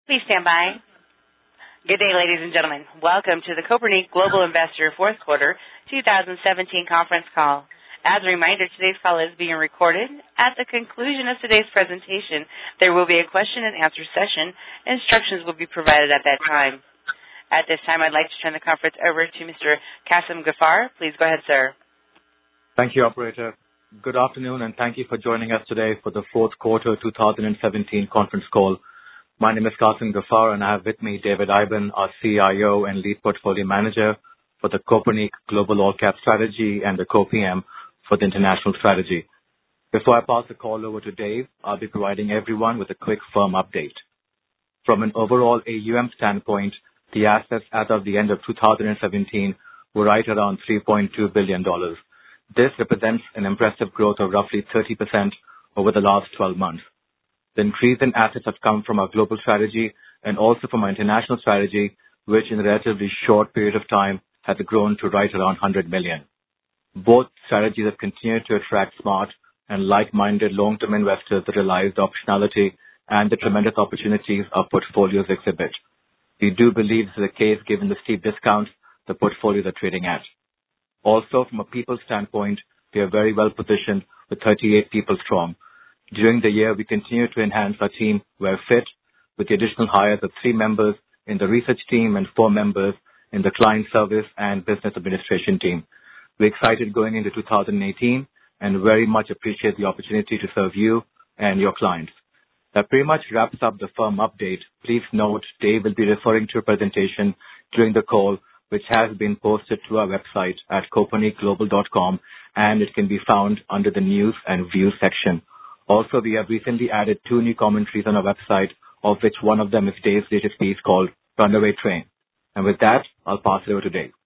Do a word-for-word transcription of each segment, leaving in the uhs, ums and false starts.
Please stand by. Good day, ladies and gentlemen. Welcome to the Copernic Global Investor Fourth Quarter twenty seventeen conference call. As a reminder, today's call is being recorded. At the conclusion of today's presentation, there will be a question and answer session. Instructions will be provided at that time. At this time, I'd like to turn the conference over to Mister Kasim Ghaffar. Please go ahead, sir. Thank you, operator. Good afternoon, and thank you for joining us today for the fourth quarter twenty seventeen conference call. My name is Kasim Ghaffar, and I have with me David Iben, our C I O and lead portfolio manager for the Copernic Global All Cap Strategy and the Co-P M for the International Strategy. Before I pass the call over to Dave, I'll be providing everyone with a quick firm update. From an overall A U M standpoint, the assets as of the end of two thousand seventeen were right around three point two billion dollars. This represents an impressive growth of roughly thirty percent over the last twelve months. The increase in assets have come from our global strategy and also from our international strategy, which in a relatively short period of time has grown to right around one hundred million. Both strategies have continued to attract smart and like-minded long-term investors that realize the optionality and the tremendous opportunities our portfolios exhibit. We do believe this is the case given the steep discounts the portfolios are trading at. Also, from a people standpoint, we are very well positioned with thirty-eight people strong. During the year, we continue to enhance our team where fit with the additional hires of three members in the research team and four members in the client service and business administration team. We're excited going into two thousand eighteen and very much appreciate the opportunity to serve you and your clients. That pretty much wraps up the firm update. Please note Dave will be referring to a presentation during the call which has been posted to our website at copernic global dot com, and it can be found under the News and Views section. Also, we have recently added two new commentaries on our website, of which one of them is Dave's latest piece called Runaway Train. And with that, I'll pass it over to Dave.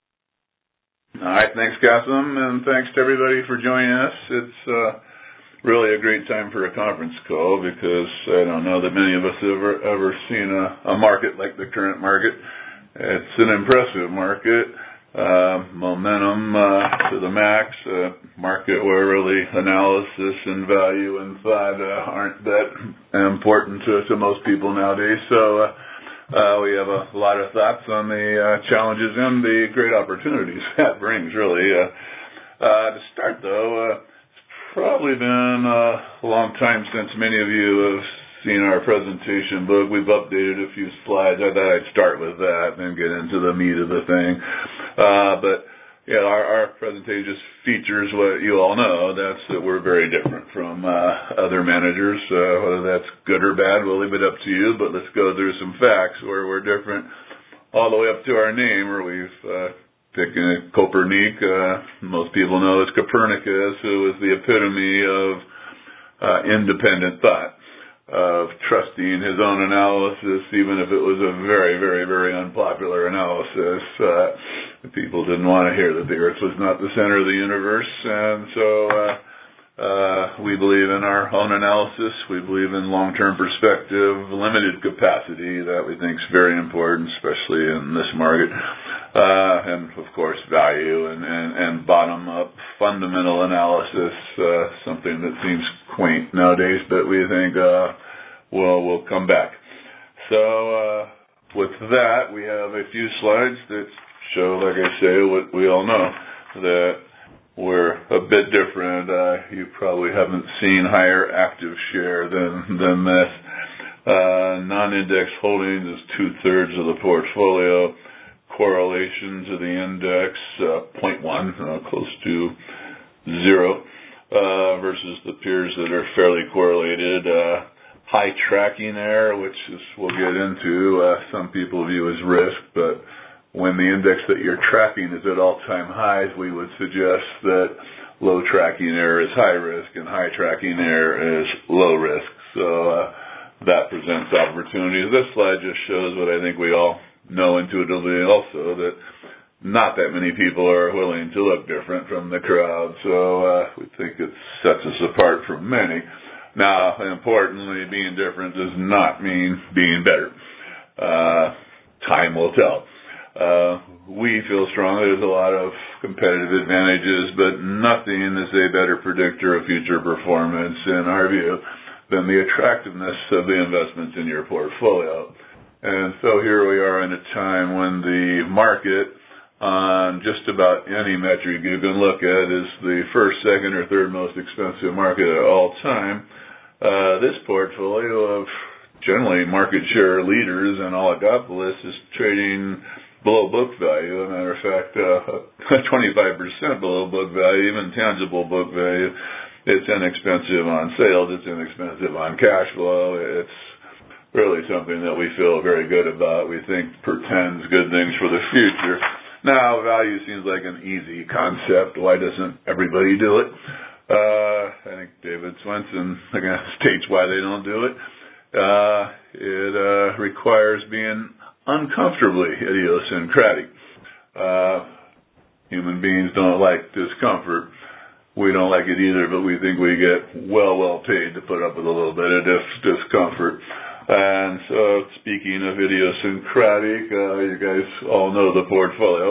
All right, thanks, Kasim, and thanks to everybody for joining us. It's uh, really a great time for a conference call because I don't know that many of us have ever, ever seen a, a market like the current market. It's an impressive market, uh, momentum uh, to the max, uh, market where really analysis and value and thought uh, aren't that important to, to most people nowadays. So uh, uh, we have a lot of thoughts on the uh, challenges and the great opportunities that brings, really. Uh, uh, to start, though, uh, it's probably been a long time since many of you have seen our presentation book. We've updated a few slides. I thought I'd start with that and then get into the meat of the thing. Uh, but, yeah, our, our presentation just features what you all know. That's that we're very different from uh, other managers. Uh, whether that's good or bad, we'll leave it up to you. But let's go through some facts where we're different all the way up to our name, where we've uh, picked Copernic. Uh, most people know it's Copernicus, who is the epitome of uh, independent thought, of trusting his own analysis, even if it was a very, very, very unpopular analysis. Uh, people didn't want to hear that the Earth was not the center of the universe, and so uh, uh, we believe in our own analysis. We believe in long-term perspective, limited capacity that we think is very important, especially in this market, uh, and, of course, value and, and, and bottom-up fundamental analysis, uh, something that seems quaint nowadays, but we think uh, will will come back. So uh, with that, we have a few slides that show, like I say, what we all know, that we're a bit different. Uh, you probably haven't seen higher active share than, than this. Uh, non-index holdings is two-thirds of the portfolio. Correlation to the index, uh, zero point one, uh, close to zero, uh, versus the peers that are fairly correlated. Uh, high tracking error, which is we'll get into, uh, some people view as risk, but when the index that you're tracking is at all-time highs, we would suggest that low tracking error is high risk and high tracking error is low risk. So uh, that presents opportunities. This slide just shows what I think we all know intuitively also, that not that many people are willing to look different from the crowd. So uh, we think it sets us apart from many. Now, importantly, being different does not mean being better. Uh, time will tell. Uh, we feel strongly there's a lot of competitive advantages, but nothing is a better predictor of future performance, in our view, than the attractiveness of the investments in your portfolio. And so here we are in a time when the market on just about any metric you can look at is the first, second, or third most expensive market at all time. Uh, this portfolio of generally market share leaders and oligopolists is trading below book value. As a matter of fact, uh, twenty-five percent below book value, even tangible book value. It's inexpensive on sales. It's inexpensive on cash flow. It's really something that we feel very good about. We think portends good things for the future. Now, value seems like an easy concept. Why doesn't everybody do it? Uh, I think David Swensen again states why they don't do it. Uh, it uh, requires being uncomfortably idiosyncratic. Uh, human beings don't like discomfort. We don't like it either, but we think we get well, well paid to put up with a little bit of dis- discomfort. And so, speaking of idiosyncratic, uh, you guys all know the portfolio.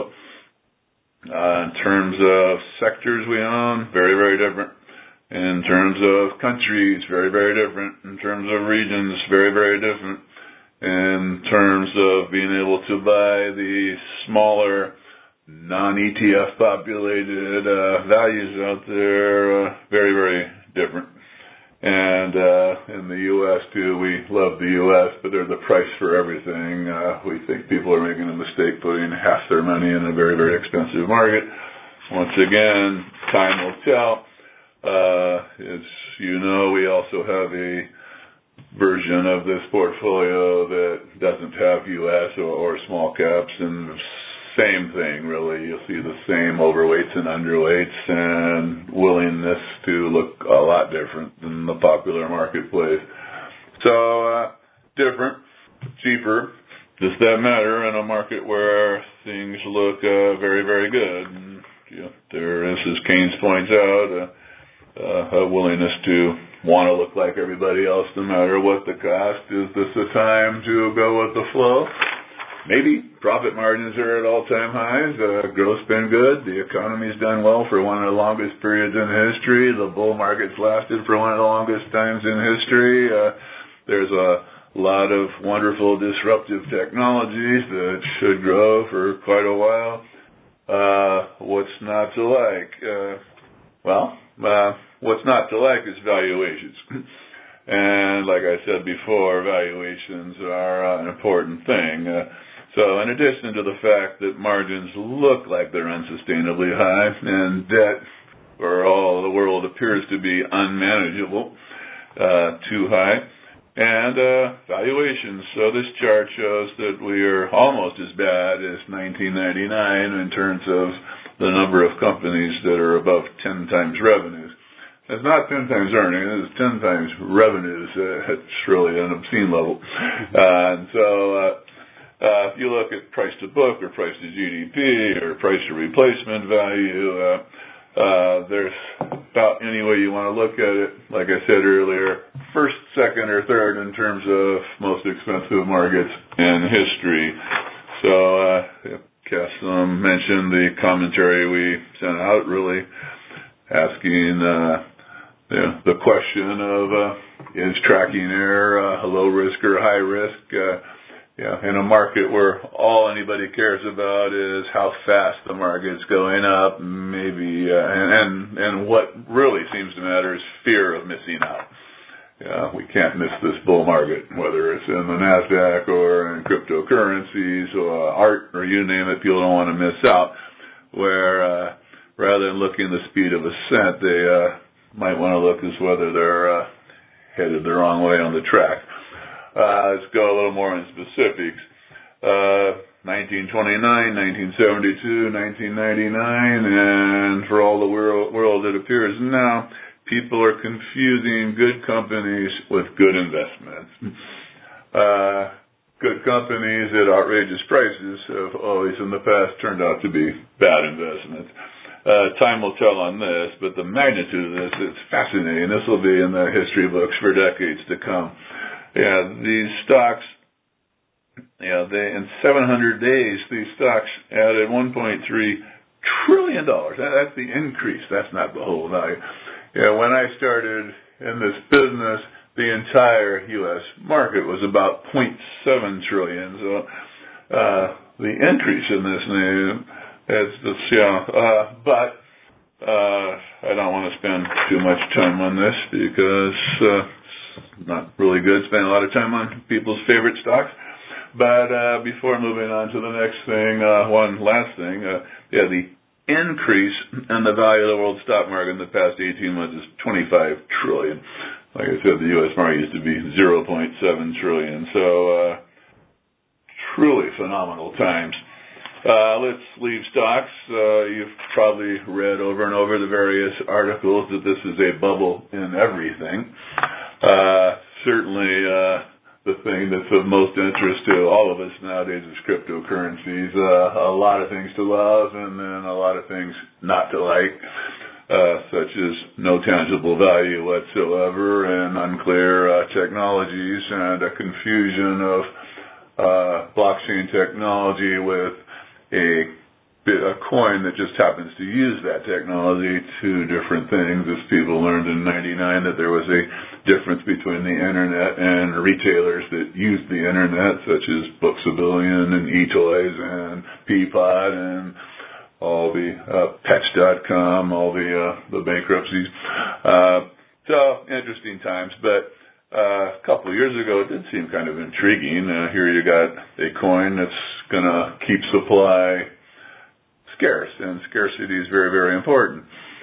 Uh, in terms of sectors we own, very, very different. In terms of countries, very, very different. In terms of regions, very, very different. In terms of being able to buy the smaller, non-E T F populated uh, values out there, uh, very, very different. And uh, in the U S too, we love the U S, but they're the price for everything. Uh, we think people are making a mistake putting half their money in a very, very expensive market. Once again, time will tell. Uh, as you know, we also have a version of this portfolio that doesn't have U S or, or small caps, and same thing, really. You'll see the same overweights and underweights and willingness to look a lot different than the popular marketplace. So, uh, different, cheaper. Does that matter in a market where things look uh, very, very good? And, you know, there is, as Keynes points out, uh, uh, a willingness to want to look like everybody else no matter what the cost. Is this a time to go with the flow? Maybe. Profit margins are at all-time highs. Uh, growth's been good. The economy's done well for one of the longest periods in history. The bull market's lasted for one of the longest times in history. Uh, there's a lot of wonderful disruptive technologies that should grow for quite a while. Uh, what's not to like? Uh, well, uh, what's not to like is valuations. And like I said before, valuations are uh, an important thing. Uh, So in addition to the fact that margins look like they're unsustainably high and debt for all the world appears to be unmanageable, uh, too high, and uh, valuations. So this chart shows that we are almost as bad as nineteen ninety-nine in terms of the number of companies that are above ten times revenues. It's not ten times earnings, it's ten times revenues. Uh, it's really an obscene level. Uh, and so... Uh, Uh, if you look at price to book or price to G D P or price to replacement value, uh, uh, there's about any way you want to look at it. Like I said earlier, first, second, or third in terms of most expensive markets in history. So, uh, Kassim mentioned the commentary we sent out, really asking uh, you know, the question of uh, is tracking error uh, low risk or high risk? Uh, Yeah, in a market where all anybody cares about is how fast the market's going up, maybe, uh, and, and and what really seems to matter is fear of missing out. Yeah, we can't miss this bull market, whether it's in the NASDAQ or in cryptocurrencies or art or you name it. People don't want to miss out. Where uh, rather than looking the speed of ascent, they uh, might want to look as whether they're uh, headed the wrong way on the track. Uh, let's go a little more in specifics. Uh, nineteen twenty-nine, nineteen seventy-two, nineteen ninety-nine, and for all the world, world it appears now, people are confusing good companies with good investments. Uh, good companies at outrageous prices have always in the past turned out to be bad investments. Uh, time will tell on this, but the magnitude of this is fascinating. This will be in the history books for decades to come. Yeah, these stocks, yeah, they in seven hundred days, these stocks added one point three trillion dollars. That, that's the increase. That's not the whole value. Yeah, when I started in this business, the entire U S market was about zero point seven trillion. So uh, the increase in this name is this, yeah. Uh, but uh, I don't want to spend too much time on this because uh, it's not really good. Spend a lot of time on people's favorite stocks. But uh, before moving on to the next thing, uh, one last thing, uh, yeah, the increase in the value of the world stock market in the past eighteen months is twenty-five trillion. Like I said, the U S market used to be zero point seven trillion. So, uh, truly phenomenal times. Uh, let's leave stocks. Uh, you've probably read over and over the various articles that this is a bubble in everything. Uh, certainly, uh, the thing that's of most interest to all of us nowadays is cryptocurrencies. Uh, a lot of things to love and then a lot of things not to like. Uh, such as no tangible value whatsoever and unclear uh, technologies and a confusion of uh, blockchain technology with a, a coin that just happens to use that technology. Two different things. As people learned in ninety-nine that there was a difference between the internet and retailers that use the internet, such as Books A Billion and eToys and Peapod and all the uh, Pets dot com, all the uh, the bankruptcies. Uh, so interesting times, but uh, a couple of years ago it did seem kind of intriguing. Uh, here you got a coin that's going to keep supply scarce, and scarcity is very, very important.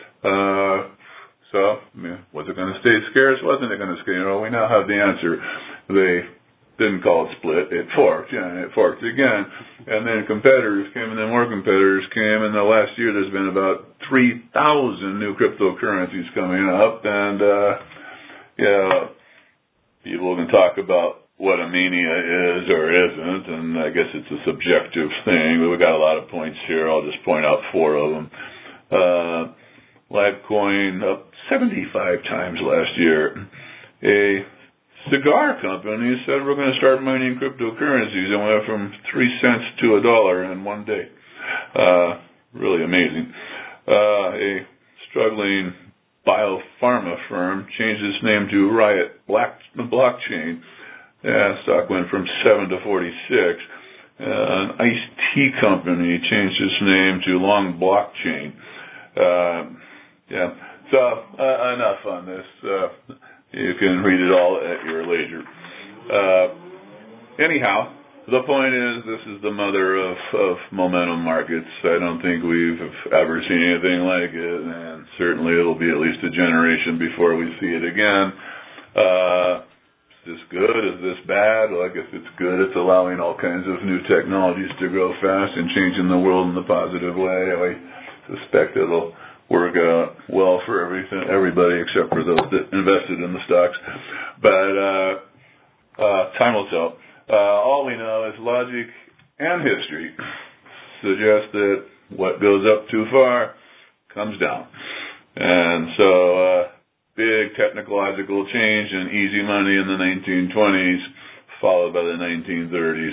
Uh, so, I mean, was it going to stay scarce? Wasn't it going to stay? You know, we now have the answer. They didn't call it split, it forked, yeah, and it forked again. And then competitors came, and then more competitors came. In the last year, there's been about three thousand new cryptocurrencies coming up. And, uh, yeah, people can talk about what a mania is or isn't, and I guess it's a subjective thing, but we've got a lot of points here. I'll just point out four of them. Uh, Litecoin up seventy-five times last year. A cigar company said we're going to start mining cryptocurrencies and went from three cents to a dollar in one day. Uh, really amazing. Uh, a struggling biopharma firm changed its name to Riot Black, Blockchain. Yeah, stock went from seven to forty-six. Uh, an iced tea company changed its name to Long Blockchain. Uh, yeah, so uh, enough on this. Uh, You can read it all at your leisure. Uh, anyhow, the point is this is the mother of, of momentum markets. I don't think we've ever seen anything like it, and certainly it'll be at least a generation before we see it again. Uh, is this good? Is this bad? Well, I guess it's good. It's allowing all kinds of new technologies to grow fast and changing the world in a positive way. I suspect it'll work out well for everything, everybody except for those that invested in the stocks. But uh, uh, time will tell. Uh, all we know is logic and history suggest that what goes up too far comes down. And so uh, big technological change and easy money in the nineteen twenties, followed by the nineteen thirties.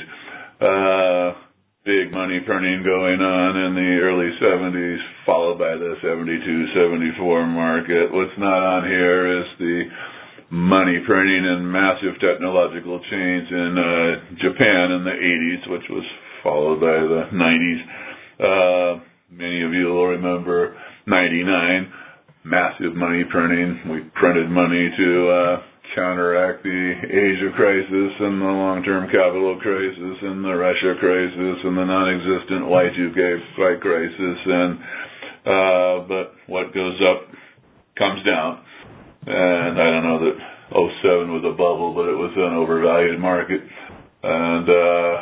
Uh, Big money printing going on in the early seventies, followed by the seventy-two, seventy-four market. What's not on here is the money printing and massive technological change in uh, Japan in the eighties, which was followed by the nineties. Uh, many of you will remember ninety-nine, massive money printing. We printed money to uh, counteract the Asia crisis and the long-term capital crisis and the Russia crisis and the non-existent Y two K crisis. And uh, but what goes up comes down. And I don't know that oh seven was a bubble, but it was an overvalued market. And uh,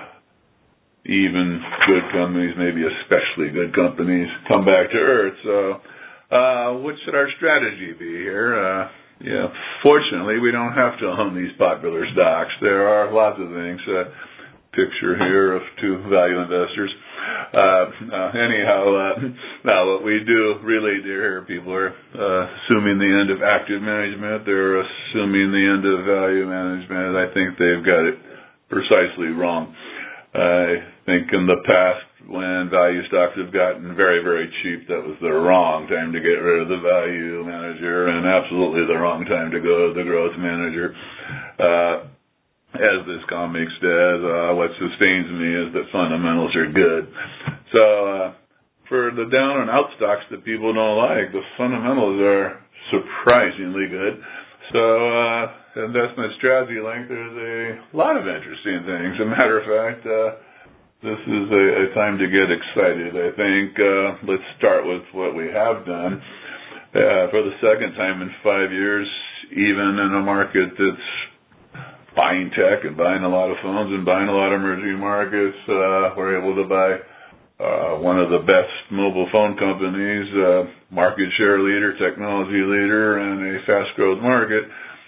even good companies, maybe especially good companies, come back to earth. So uh, what should our strategy be here? Uh, Yeah, fortunately, we don't have to own these popular stocks. There are lots of things. Uh, picture here of two value investors. Uh, uh, anyhow, uh, now what we do really do here, people are uh, assuming the end of active management. They're assuming the end of value management. I think they've got it precisely wrong. I think in the past, when value stocks have gotten very, very cheap, that was the wrong time to get rid of the value manager and absolutely the wrong time to go to the growth manager. Uh, as this comic says, uh, what sustains me is that fundamentals are good. So uh, for the down and out stocks that people don't like, the fundamentals are surprisingly good. So uh, investment strategy link, there's a lot of interesting things. As a matter of fact, uh, this is a, a time to get excited. I think uh, let's start with what we have done. Uh, for the second time in five years, even in a market that's buying tech and buying a lot of phones and buying a lot of emerging markets, uh, we're able to buy uh, one of the best mobile phone companies, uh, market share leader, technology leader, and a fast growth market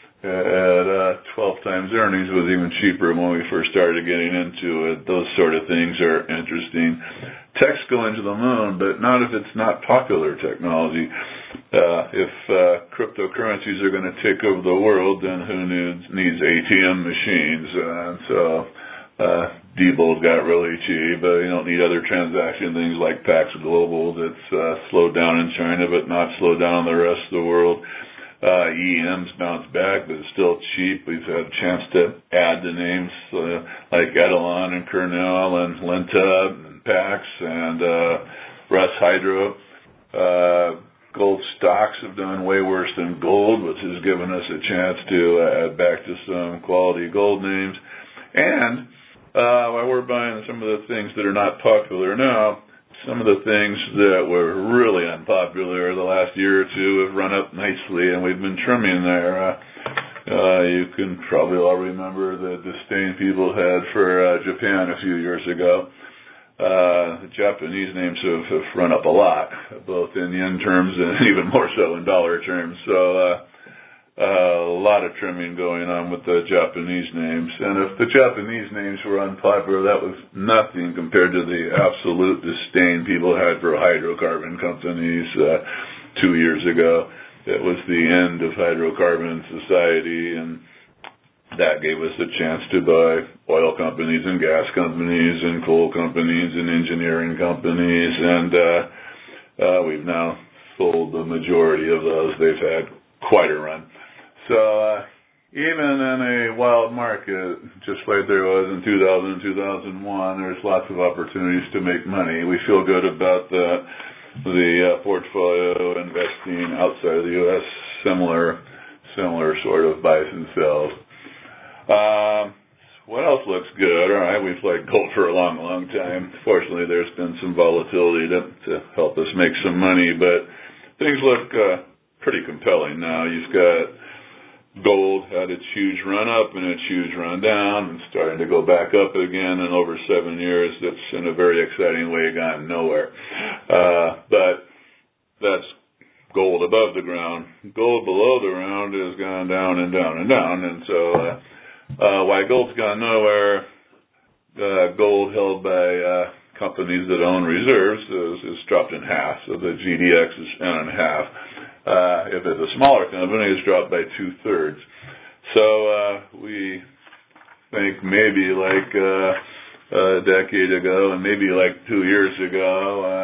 at uh, twelve times earnings. Was even cheaper when we first started getting into it. Those sort of things are interesting. Tech's going to the moon, but not if it's not popular technology. Uh, if uh, cryptocurrencies are going to take over the world, then who needs, needs A T M machines? Uh, so uh, Diebold got really cheap. Uh, you don't need other transaction things like Pax Global that's uh, slowed down in China but not slowed down in the rest of the world. Uh, E M's bounced back, but it's still cheap. We've had a chance to add the names uh, like Edelon and Kernel and Lenta and Pax and uh, Russ Hydro. Uh, gold stocks have done way worse than gold, which has given us a chance to uh, add back to some quality gold names. And uh, while we're buying some of the things that are not popular now, some of the things that were really unpopular the last year or two have run up nicely, and we've been trimming there. Uh, uh, you can probably all remember the disdain people had for uh, Japan a few years ago. Uh, the Japanese names have, have run up a lot, both in yen terms and even more so in dollar terms. So uh, uh, a lot of trimming going on with the Japanese names. And if the Japanese names were unpopular, that was nothing compared to the absolute disdain people had for hydrocarbon companies uh, two years ago. It was the end of hydrocarbon society, and that gave us a chance to buy oil companies and gas companies and coal companies and engineering companies, and uh, uh, we've now sold the majority of those. They've had quite a run. So uh, even in a wild market, just like there was in two thousand, two thousand one, there's lots of opportunities to make money. We feel good about the, the uh, portfolio investing outside of the U S, similar, similar sort of buys and sells. Um, what else looks good? All right, we've liked gold for a long, long time. Fortunately, there's been some volatility to, to help us make some money, but things look uh, pretty compelling now. You've got gold had its huge run up and its huge run down and starting to go back up again, and over seven years, that's in a very exciting way gone nowhere. Uh, but that's gold above the ground. Gold below the ground has gone down and down and down, and so uh, uh, while gold's gone nowhere, uh, gold held by uh, companies that own reserves is, is dropped in half, so the G D X is down in half. Uh, if it's a smaller company, it's dropped by two-thirds. So uh, we think maybe like uh, a decade ago and maybe like two years ago,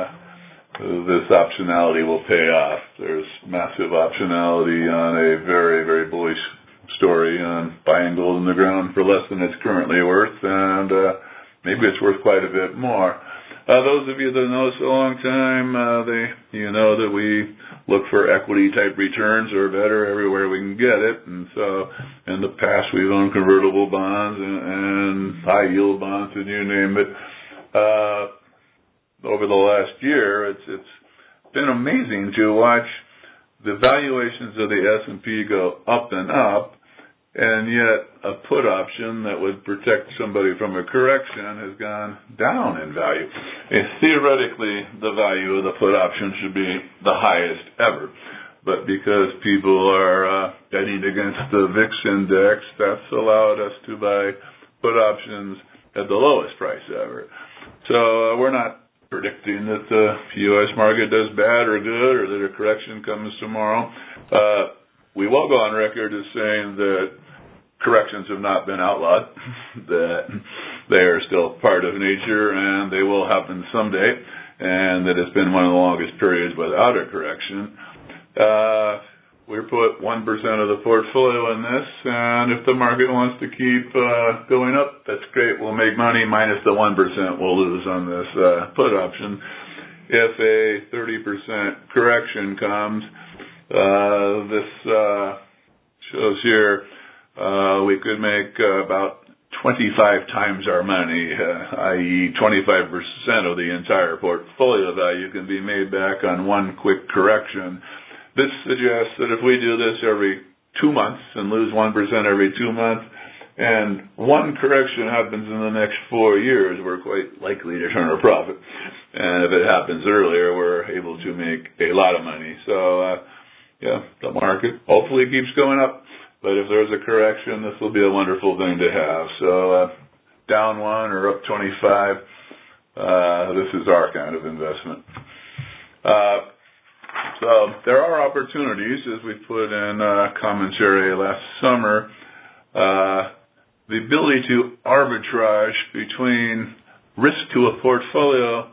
uh, this optionality will pay off. There's massive optionality on a very, very bullish story on buying gold in the ground for less than it's currently worth, and uh, maybe it's worth quite a bit more. Uh, those of you that know us a long time, uh, they, you know that we look for equity-type returns or better everywhere we can get it. And so in the past, we've owned convertible bonds and, and high-yield bonds, and you name it. Uh, over the last year, it's it's been amazing to watch the valuations of the S and P go up and up, and yet a put option that would protect somebody from a correction has gone down in value. And theoretically, the value of the put option should be the highest ever. But because people are uh, betting against the V I X index, that's allowed us to buy put options at the lowest price ever. So uh, we're not predicting that the U S market does bad or good or that a correction comes tomorrow. Uh, we will go on record as saying that corrections have not been outlawed, that they are still part of nature and they will happen someday, and that it's been one of the longest periods without a correction. Uh, we put one percent of the portfolio in this, and if the market wants to keep uh, going up, that's great. We'll make money minus the one percent we'll lose on this uh, put option. If a thirty percent correction comes, uh, this uh, shows here uh, we could make uh, about twenty-five times our money, uh, that is twenty-five percent of the entire portfolio value can be made back on one quick correction. This suggests that if we do this every two months and lose one percent every two months, and one correction happens in the next four years, we're quite likely to turn a profit. And if it happens earlier, we're able to make a lot of money. So, uh, yeah, the market hopefully keeps going up. But if there's a correction, this will be a wonderful thing to have. So, uh, down one or up twenty-five, uh, this is our kind of investment. Uh, So there are opportunities, as we put in uh, commentary last summer, uh, the ability to arbitrage between risk to a portfolio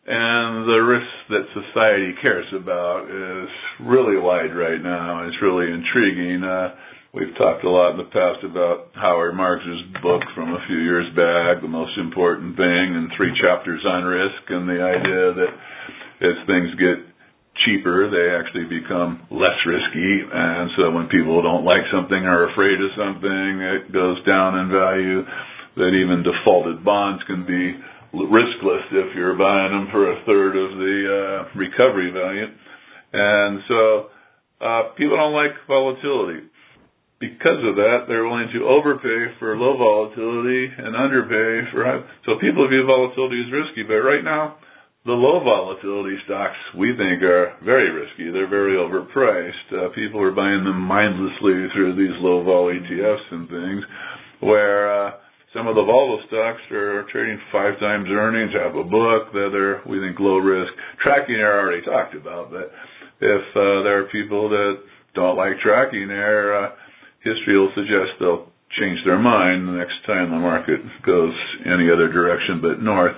and the risk that society cares about is really wide right now. It's really intriguing. Uh, we've talked a lot in the past about Howard Marks's book from a few years back, The Most Important Thing, and three chapters on risk, and the idea that as things get cheaper, they actually become less risky, and so when people don't like something or are afraid of something, it goes down in value. That even defaulted bonds can be riskless if you're buying them for a third of the uh, recovery value. And so uh, people don't like volatility. Because of that, they're willing to overpay for low volatility and underpay for high. So people view volatility as risky, but right now, the low volatility stocks, we think, are very risky. They're very overpriced. Uh, people are buying them mindlessly through these low vol E T Fs and things, where uh, some of the volatile stocks are trading five times earnings, have a book that are, we think, low risk. Tracking error, I already talked about, but if uh, there are people that don't like tracking error, uh, history will suggest they'll change their mind the next time the market goes any other direction but north.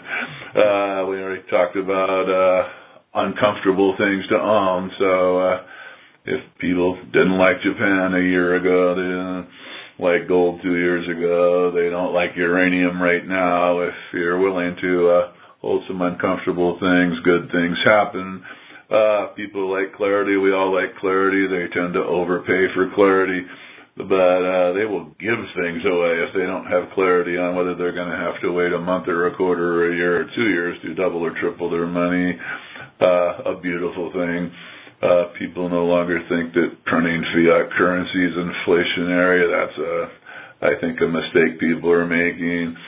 Uh, we already talked about uh, uncomfortable things to own. So uh, if people didn't like Japan a year ago, they didn't like gold two years ago, they don't like uranium right now, if you're willing to uh, hold some uncomfortable things, good things happen. Uh, people like clarity. We all like clarity. They tend to overpay for clarity. But uh, they will give things away if they don't have clarity on whether they're going to have to wait a month or a quarter or a year or two years to double or triple their money. Uh, a beautiful thing. Uh, people no longer think that printing fiat currency is inflationary. That's, a, I think, a mistake people are making.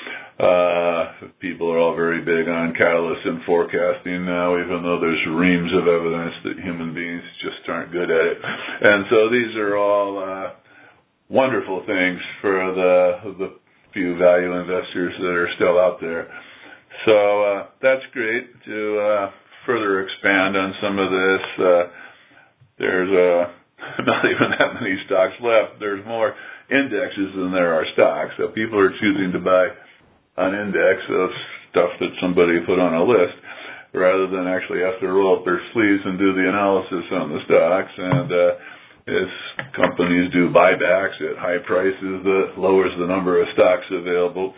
Uh, people are all very big on catalysts and forecasting now, even though there's reams of evidence that human beings just aren't good at it. And so these are all Uh, wonderful things for the the few value investors that are still out there. So uh, that's great. To uh, further expand on some of this, uh, there's uh, not even that many stocks left. There's more indexes than there are stocks. So people are choosing to buy an index of stuff that somebody put on a list rather than actually have to roll up their sleeves and do the analysis on the stocks. And uh, As companies do buybacks at high prices, that lowers the number of stocks available.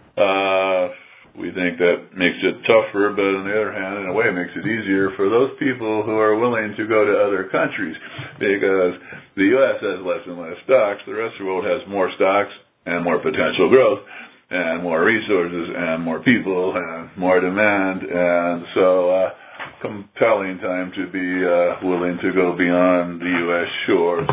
Uh, we think that makes it tougher, but on the other hand, in a way, it makes it easier for those people who are willing to go to other countries, because the U S has less and less stocks. The rest of the world has more stocks and more potential growth and more resources and more people and more demand. And so uh, compelling time to be uh, willing to go beyond the U S shores.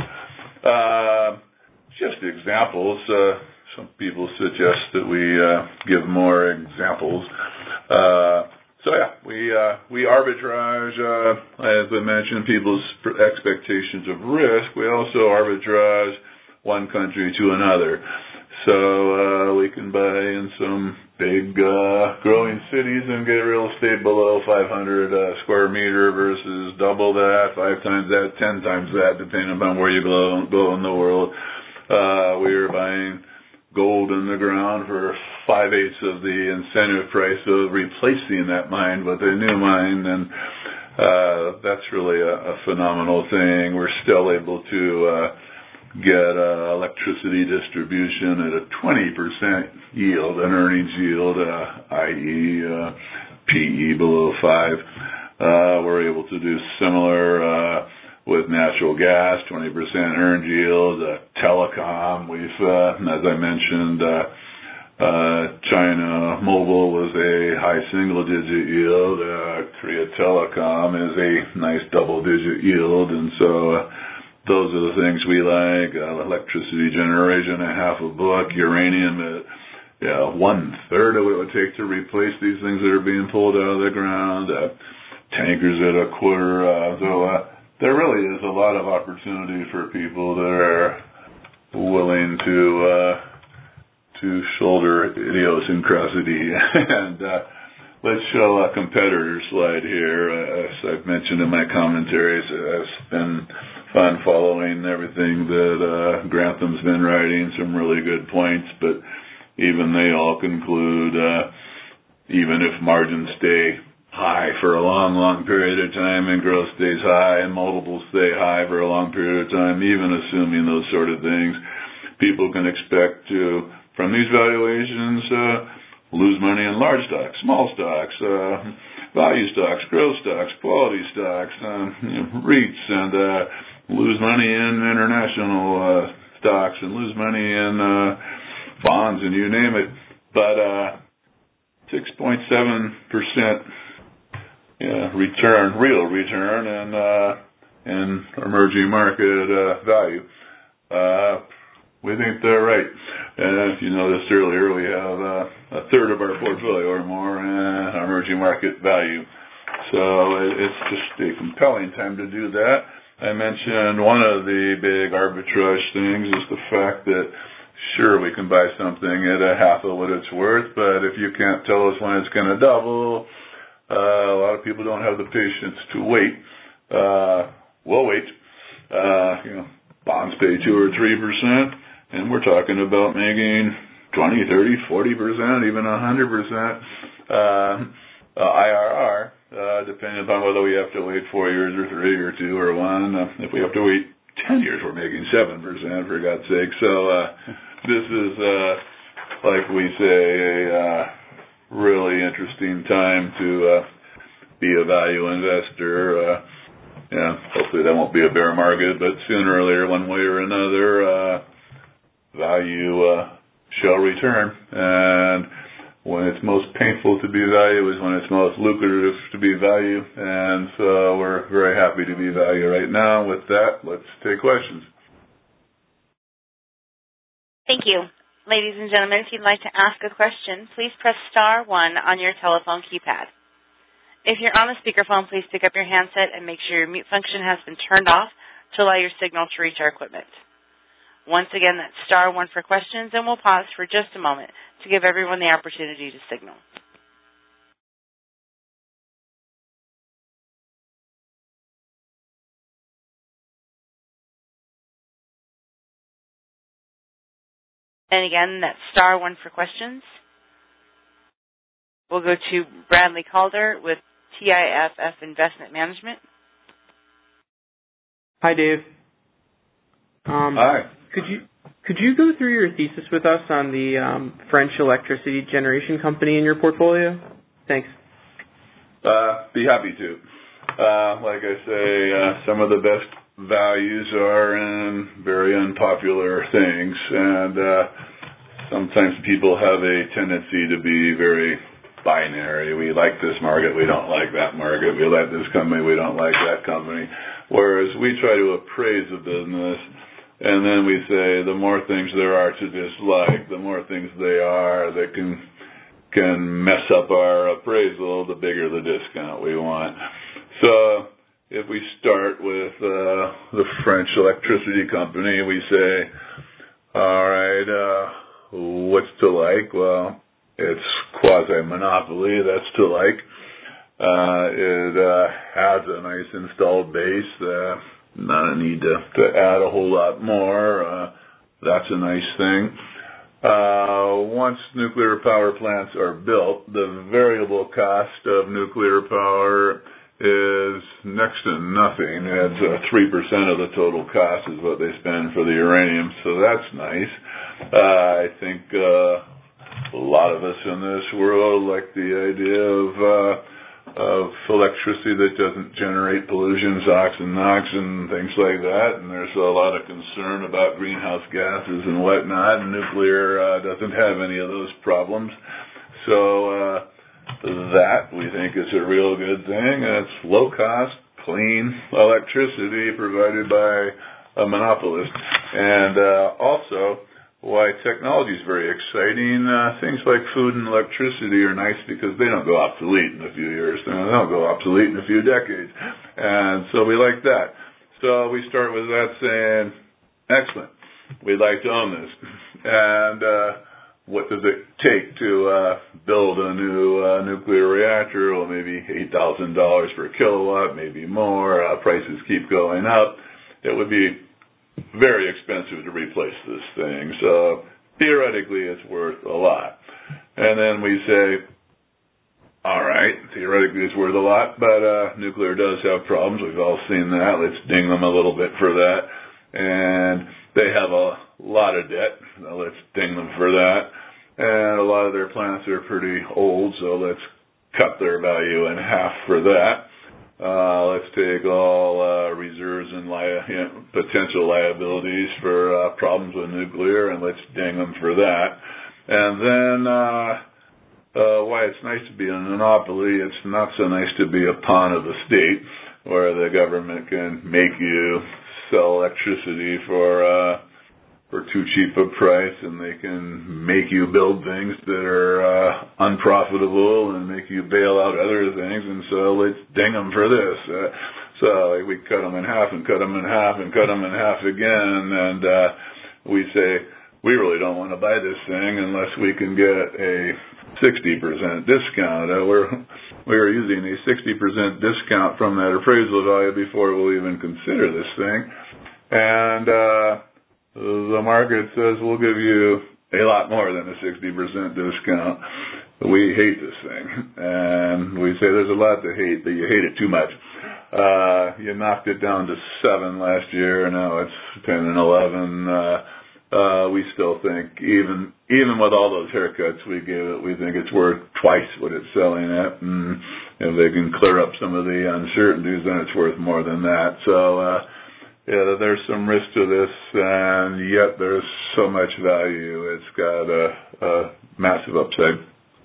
Uh, just examples. Uh, some people suggest that we uh, give more examples. Uh, so yeah, we uh, we arbitrage, uh, as I mentioned, people's expectations of risk. We also arbitrage one country to another. So uh, we can buy in some big uh, growing cities and get real estate below five hundred uh, square meter versus double that, five times that, ten times that, depending upon where you go, go in the world. Uh, we are buying gold in the ground for five-eighths of the incentive price of replacing that mine with a new mine, and uh, that's really a, a phenomenal thing. We're still able to uh, get uh, electricity distribution at a twenty percent yield, an earnings yield, uh, that is uh, P E below five. Uh, we're able to do similar uh, with natural gas, twenty percent earned yield, uh, telecom. We've, uh, as I mentioned, uh, uh, China Mobile was a high single-digit yield. Uh, Korea Telecom is a nice double-digit yield, and so uh, those are the things we like. Uh, electricity generation at half a book, uranium at yeah, one-third of what it would take to replace these things that are being pulled out of the ground. Uh, tankers at a quarter. Uh, so uh, there really is a lot of opportunity for people that are willing to uh, to shoulder idiosyncrasy. and uh, let's show a competitor slide here. Uh, as I've mentioned in my commentaries, it's been fun following everything that uh, Grantham's been writing, some really good points, but even they all conclude uh, even if margins stay high for a long, long period of time and growth stays high and multiples stay high for a long period of time, even assuming those sort of things, people can expect to, from these valuations, uh, lose money in large stocks, small stocks, uh, value stocks, growth stocks, quality stocks, uh, you know, REITs, and uh, lose money in international uh, stocks and lose money in uh, bonds and you name it. But uh, six point seven percent Yeah, return, real return, and uh, and emerging market uh, value. Uh, we think they're right. And if you noticed earlier, we have uh, a third of our portfolio or more in emerging market value. So it's just a compelling time to do that. I mentioned one of the big arbitrage things is the fact that, sure, we can buy something at a half of what it's worth, but if you can't tell us when it's going to double, Uh, a lot of people don't have the patience to wait. Uh, we'll wait. Uh, you know, bonds pay two or three percent, and we're talking about making twenty, thirty, forty percent, even a hundred percent uh, I R R, uh, depending upon whether we have to wait four years or three or two or one. Uh, if we have to wait ten years, we're making seven percent, for God's sake. So uh, this is, uh, like we say, a uh, really interesting time to uh, be a value investor. Uh, yeah, hopefully that won't be a bear market, but sooner or later, one way or another, uh, value uh, shall return. And when it's most painful to be value is when it's most lucrative to be value. And so we're very happy to be value right now. With that, let's take questions. Thank you. Ladies and gentlemen, if you'd like to ask a question, please press star one on your telephone keypad. If you're on a speakerphone, please pick up your handset and make sure your mute function has been turned off to allow your signal to reach our equipment. Once again, that's star one for questions, and we'll pause for just a moment to give everyone the opportunity to signal. And again, that's star one for questions. We'll go to Bradley Calder with T I F F Investment Management. Hi, Dave. Um, Hi. Could you could you go through your thesis with us on the um, French electricity generation company in your portfolio? Thanks. Uh, be happy to. Uh, like I say, uh, some of the best values are in very unpopular things, and uh, sometimes people have a tendency to be very binary. We like this market, we don't like that market. We like this company, we don't like that company. Whereas we try to appraise a business, and then we say the more things there are to dislike, the more things they are that can can mess up our appraisal, the bigger the discount we want. So if we start with uh, the French electricity company, we say, all right, uh, what's to like? Well, it's quasi-monopoly, that's to like. Uh, it uh, has a nice installed base, uh, not a need to, to add a whole lot more. Uh, that's a nice thing. Uh, once nuclear power plants are built, the variable cost of nuclear power is next to nothing. It's uh, three percent of the total cost is what they spend for the uranium, so that's nice. Uh, I think uh, a lot of us in this world like the idea of uh, of electricity that doesn't generate pollution, SOx and NOx and things like that, and there's a lot of concern about greenhouse gases and whatnot, and nuclear uh, doesn't have any of those problems. So uh, that, we think, is a real good thing. It's low-cost, clean electricity provided by a monopolist. And uh, also, why technology is very exciting. Uh, things like food and electricity are nice because they don't go obsolete in a few years. They don't go obsolete in a few decades. And so we like that. So we start with that saying, excellent, we'd like to own this. And uh, what does it take to uh, build a new uh, nuclear reactor? Well, maybe eight thousand dollars per kilowatt, maybe more. Uh, prices keep going up. It would be very expensive to replace this thing. So theoretically, it's worth a lot. And then we say, all right, theoretically it's worth a lot, but uh, nuclear does have problems. We've all seen that. Let's ding them a little bit for that. And they have a lot of debt. Now let's ding them for that. And a lot of their plants are pretty old, so let's cut their value in half for that. Uh, let's take all uh, reserves and li- you know, potential liabilities for uh, problems with nuclear, and let's ding them for that. And then uh, uh, why it's nice to be a monopoly, it's not so nice to be a pawn of the state, where the government can make you sell electricity for uh, for too cheap a price, and they can make you build things that are uh, unprofitable and make you bail out other things, and so let's ding them for this. Uh, so like, we cut them in half and cut them in half and cut them in half again, and uh, we say, we really don't want to buy this thing unless we can get a sixty percent discount. Uh, we're, we were using a sixty percent discount from that appraisal value before we'll even consider this thing. And uh, the market says we'll give you a lot more than a sixty percent discount. We hate this thing. And we say there's a lot to hate, but you hate it too much. Uh, you knocked it down to seven last year, and now it's ten and eleven. Uh, uh, we still think, even even with all those haircuts we gave it, we think it's worth twice what it's selling at. And if they can clear up some of the uncertainties, then it's worth more than that. So, uh, yeah, there's some risk to this, and yet there's so much value. It's got a, a massive upside.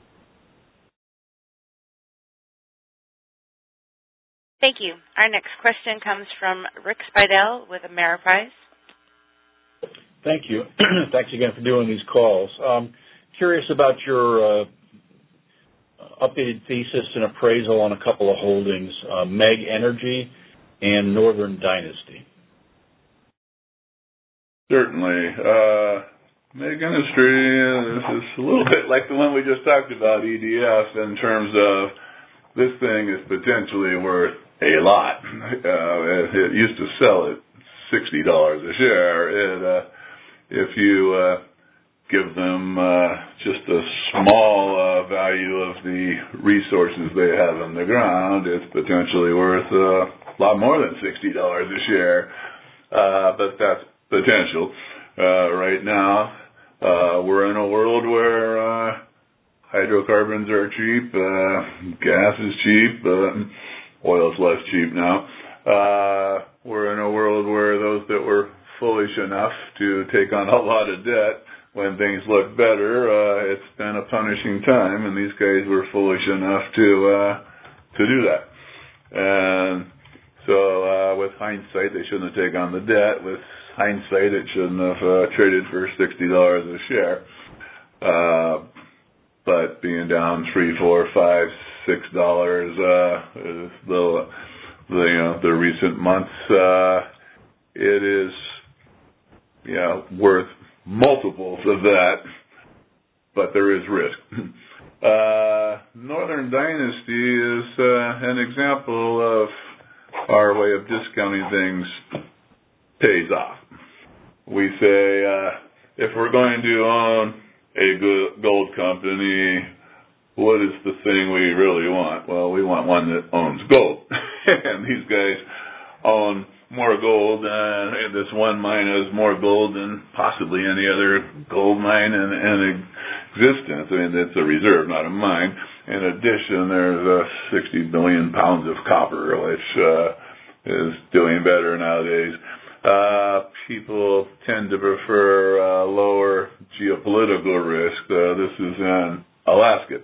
Thank you. Our next question comes from Rick Spidell with Ameriprise. Thank you. Thanks again for doing these calls. Um, curious about your uh, updated thesis and appraisal on a couple of holdings, uh, Meg Energy and Northern Dynasty. Certainly. Uh, Meg Industry, this is a little bit like the one we just talked about, E D F, in terms of this thing is potentially worth a lot. Uh, it, it used to sell at sixty dollars a share. It, uh, if you uh, give them uh, just a small uh, value of the resources they have in the ground, it's potentially worth uh, a lot more than sixty dollars a share. Uh, but that's potential. Uh, right now, uh, we're in a world where uh, hydrocarbons are cheap, uh, gas is cheap, uh, oil's less cheap now. Uh, we're in a world where those that were foolish enough to take on a lot of debt when things look better, uh, it's been a punishing time, and these guys were foolish enough to uh, to do that. And so uh, with hindsight, they shouldn't have taken on the debt. With hindsight, it shouldn't have uh, traded for sixty dollars a share. Uh, but being down three, four, five, six dollars, uh, is the the you know, the recent months, uh, it is yeah worth multiples of that, but there is risk. uh, Northern Dynasty is uh, an example of our way of discounting things pays off. We say, uh, if we're going to own a gold company, what is the thing we really want? Well, we want one that owns gold. And these guys own more gold, uh, and this one mine has more gold than possibly any other gold mine in, in existence. I mean, it's a reserve, not a mine. In addition, there's uh, sixty billion pounds of copper, which uh, is doing better nowadays. Uh, people tend to prefer uh, lower geopolitical risk. Uh, this is in Alaska.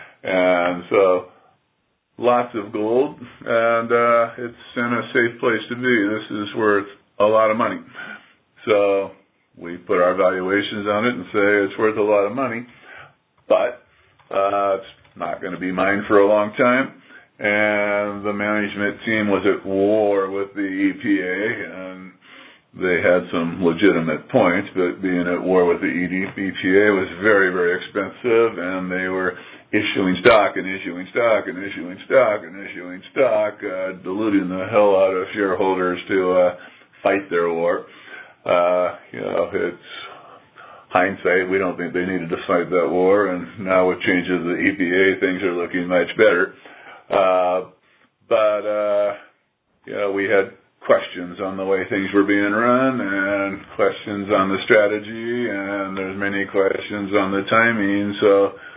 And so lots of gold, and uh, it's in a safe place to be. This is worth a lot of money. So we put our valuations on it and say it's worth a lot of money, but uh, it's not going to be mine for a long time. And the management team was at war with the E P A, and they had some legitimate points, but being at war with the E P A was very, very expensive, and they were issuing stock and issuing stock and issuing stock and issuing stock, uh, diluting the hell out of shareholders to uh, fight their war. Uh, you know, it's hindsight. We don't think they needed to fight that war, and now with changes of the E P A, things are looking much better. Uh, but, uh, you know, we had questions on the way things were being run and questions on the strategy, and there's many questions on the timing. So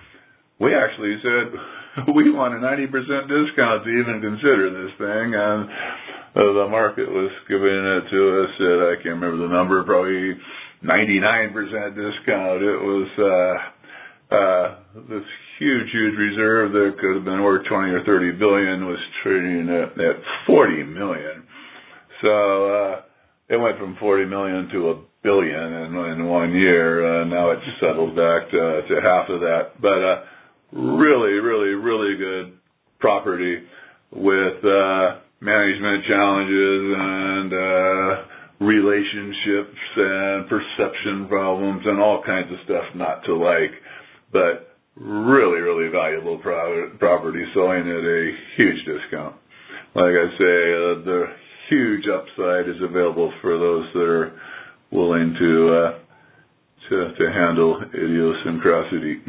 we actually said we want a ninety percent discount to even consider this thing, and uh, the market was giving it to us at, I can't remember the number, probably ninety-nine percent discount. It was uh, uh, this huge, huge reserve that could have been worth twenty or thirty billion was trading at, at forty million. So uh, it went from forty million to a billion in, in one year. Uh, now it's settled back to, to half of that. But uh, really, really, really good property with uh, management challenges and uh, relationships and perception problems and all kinds of stuff not to like. But really, really valuable pro- property selling at a huge discount. Like I say, uh, the huge upside is available for those that are willing to uh, to, to handle idiosyncrasy.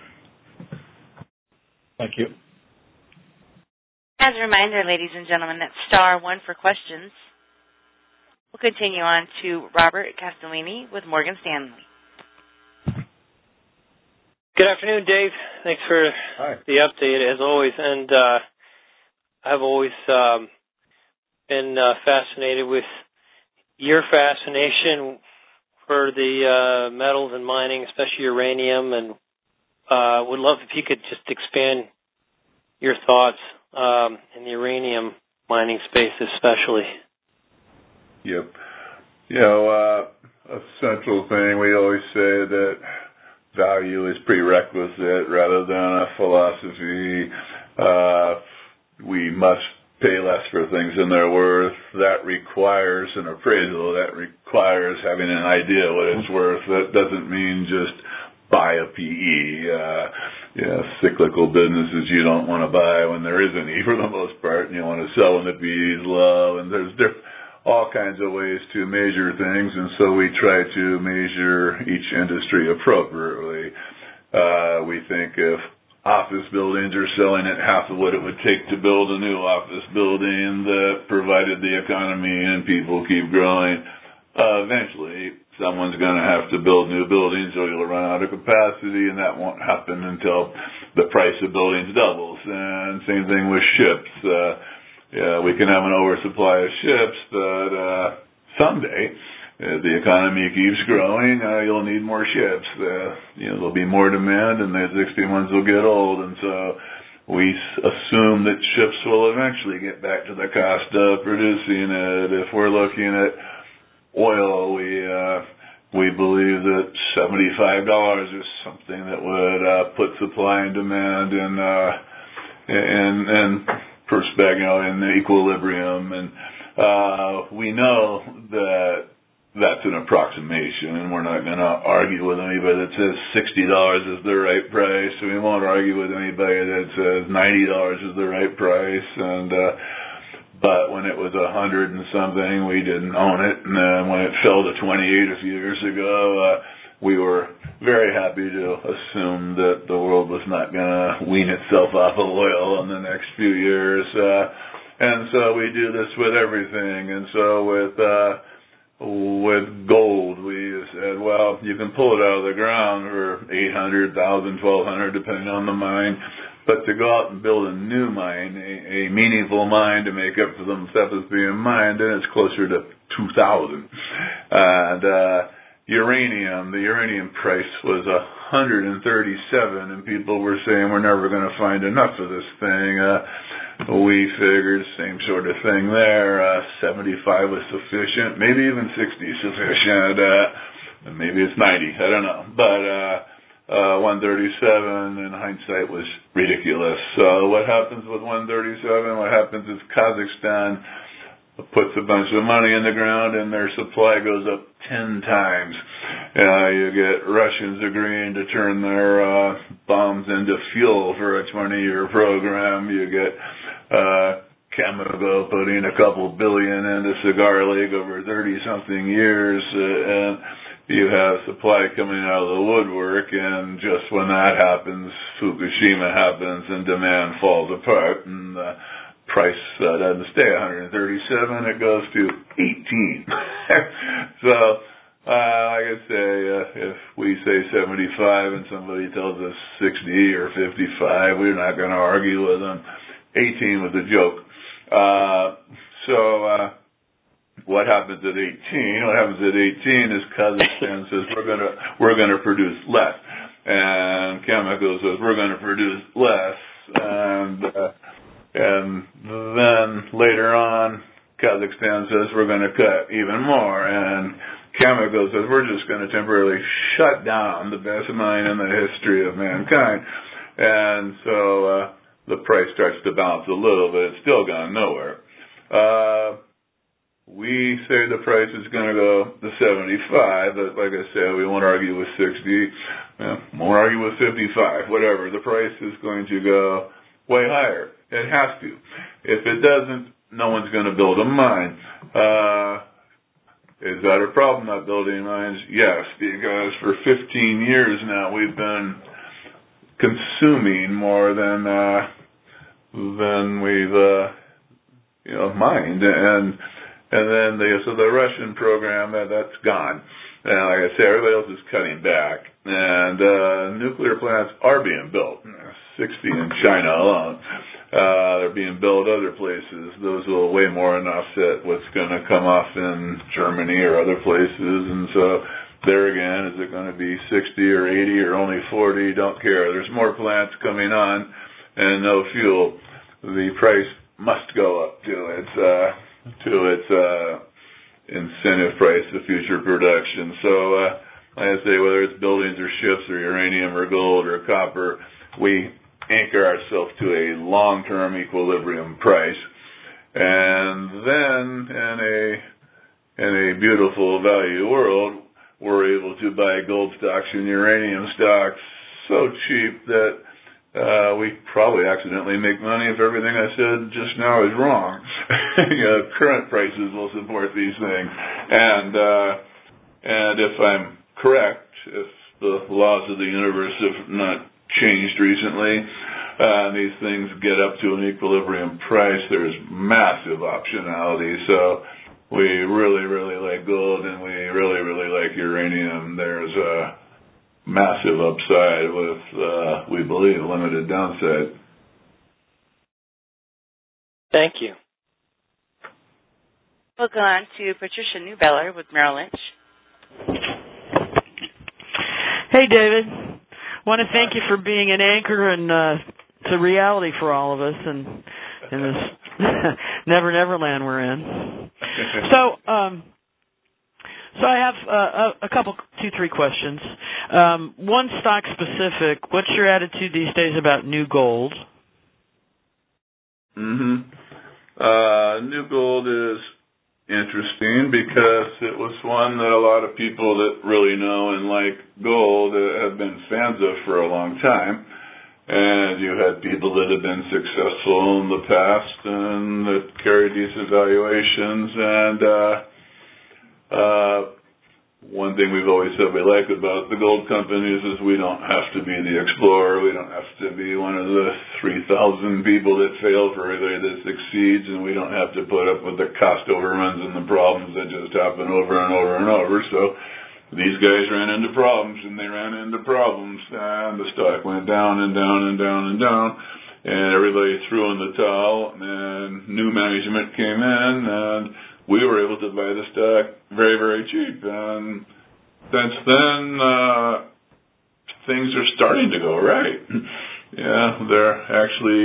Thank you. As a reminder, ladies and gentlemen, that's star one for questions. We'll continue on to Robert Castellini with Morgan Stanley. Good afternoon, Dave. Thanks for Hi. the update, as always. And uh, I've always um, been uh, fascinated with your fascination for the uh, metals and mining, especially uranium, and uh, would love if you could just expand your thoughts um, in the uranium mining space especially. Yep. You know, uh, a central thing, we always say that value is prerequisite rather than a philosophy. Uh, we must pay less for things than they're worth. That requires an appraisal. That requires having an idea what it's worth. That doesn't mean just buy a P E. Uh, you know, cyclical businesses you don't want to buy when there is any for the most part, and you want to sell when the P E is low, and there's diff- all kinds of ways to measure things, and so we try to measure each industry appropriately. Uh, we think if office buildings are selling at half of what it would take to build a new office building that provided the economy and people keep growing, uh, eventually someone's going to have to build new buildings or you'll run out of capacity, and that won't happen until the price of buildings doubles. And same thing with ships. Uh, yeah, we can have an oversupply of ships, but uh, someday as the economy keeps growing, uh, you'll need more ships. Uh, you know, there'll be more demand, and the existing ones will get old. And so we s- assume that ships will eventually get back to the cost of producing it. If we're looking at oil, we uh, we believe that seventy-five dollars is something that would uh, put supply and demand in uh, in, in perspective, you know, in equilibrium. And uh, we know that that's an approximation, and we're not going to argue with anybody that says sixty dollars is the right price. We won't argue with anybody that says ninety dollars is the right price. And uh, but when it was a hundred and something, we didn't own it. And then when it fell to twenty-eight a few years ago, uh, we were very happy to assume that the world was not going to wean itself off of oil in the next few years. Uh, and so we do this with everything. And so with uh, with gold, we said, well, you can pull it out of the ground for eight hundred thousand, twelve hundred, depending on the mine. But to go out and build a new mine, a, a meaningful mine to make up for the stuff that's being mined, then it's closer to two thousand. And uh, uranium, the uranium price was one hundred thirty-seven, and people were saying we're never going to find enough of this thing. Uh, we figured same sort of thing there. Uh, seventy-five was sufficient, maybe even sixty sufficient. Uh, maybe it's ninety, I don't know. But uh, uh, one thirty-seven in hindsight was ridiculous. So what happens with one thirty-seven? What happens is Kazakhstan puts a bunch of money in the ground and their supply goes up ten times. Uh, you get Russians agreeing to turn their uh, bombs into fuel for a twenty-year program. You get uh, Chemical putting a couple billion into Cigar Lake over thirty-something years. Uh, and you have supply coming out of the woodwork, and just when that happens, Fukushima happens and demand falls apart, and the price uh, doesn't stay one hundred thirty-seven, it goes to eighteen. So, uh, like I say, uh, if we say seventy-five and somebody tells us sixty or fifty-five, we're not going to argue with them. eighteen was a joke. Uh, so, uh, what happens at eighteen? What happens at eighteen is Kazakhstan says we're going to we're going to produce less, and Chemical says we're going to produce less, and uh, and then later on, Kazakhstan says we're going to cut even more, and Chemical says we're just going to temporarily shut down the best mine in the history of mankind, and so uh, the price starts to bounce a little, but it's still gone nowhere. Uh, We say the price is going to go to seventy-five, but like I said, we won't argue with sixty. Well, won't argue with fifty-five, whatever. The price is going to go way higher. It has to. If it doesn't, no one's going to build a mine. Uh, is that a problem, not building mines? Yes, because for fifteen years now we've been consuming more than uh, than we've uh, you know mined, and And then the, so the Russian program, uh, that's gone. And like I say, everybody else is cutting back. And uh, nuclear plants are being built, sixty in China alone. Uh, they're being built other places. Those will way more than offset what's going to come off in Germany or other places. And so there again, is it going to be sixty or eighty or only forty? Don't care. There's more plants coming on and no fuel. The price must go up to its... Uh, to its uh, incentive price of future production. So, uh, like I say, whether it's buildings or ships or uranium or gold or copper, we anchor ourselves to a long-term equilibrium price. And then in a, in a beautiful value world, we're able to buy gold stocks and uranium stocks so cheap that Uh, we probably accidentally make money if everything I said just now is wrong. You know, current prices will support these things. And, uh, and if I'm correct, if the laws of the universe have not changed recently, uh, and these things get up to an equilibrium price, there's massive optionality. So we really, really like gold, and we really, really like uranium. There's a massive upside with, uh, we believe, limited downside. Thank you. We'll go on to Patricia Newbeller with Merrill Lynch. Hey, David. I want to thank you for being an anchor and uh, to reality for all of us and in this never never land we're in. So, um, So I have uh, a, a couple, two, three questions. Um, one stock specific. What's your attitude these days about New Gold? Mm-hmm. Uh, New Gold is interesting because it was one that a lot of people that really know and like gold uh, have been fans of for a long time. And you had people that have been successful in the past and that carried decent valuations, and uh, Uh, one thing we've always said we like about the gold companies is we don't have to be the explorer. We don't have to be one of the three thousand people that fail for everybody that succeeds, and we don't have to put up with the cost overruns and the problems that just happen over and over and over. So these guys ran into problems, and they ran into problems, and the stock went down and down and down and down, and everybody threw in the towel, and new management came in, and we were able to buy the stock very, very cheap. And since then, uh, things are starting to go right. Yeah, they're actually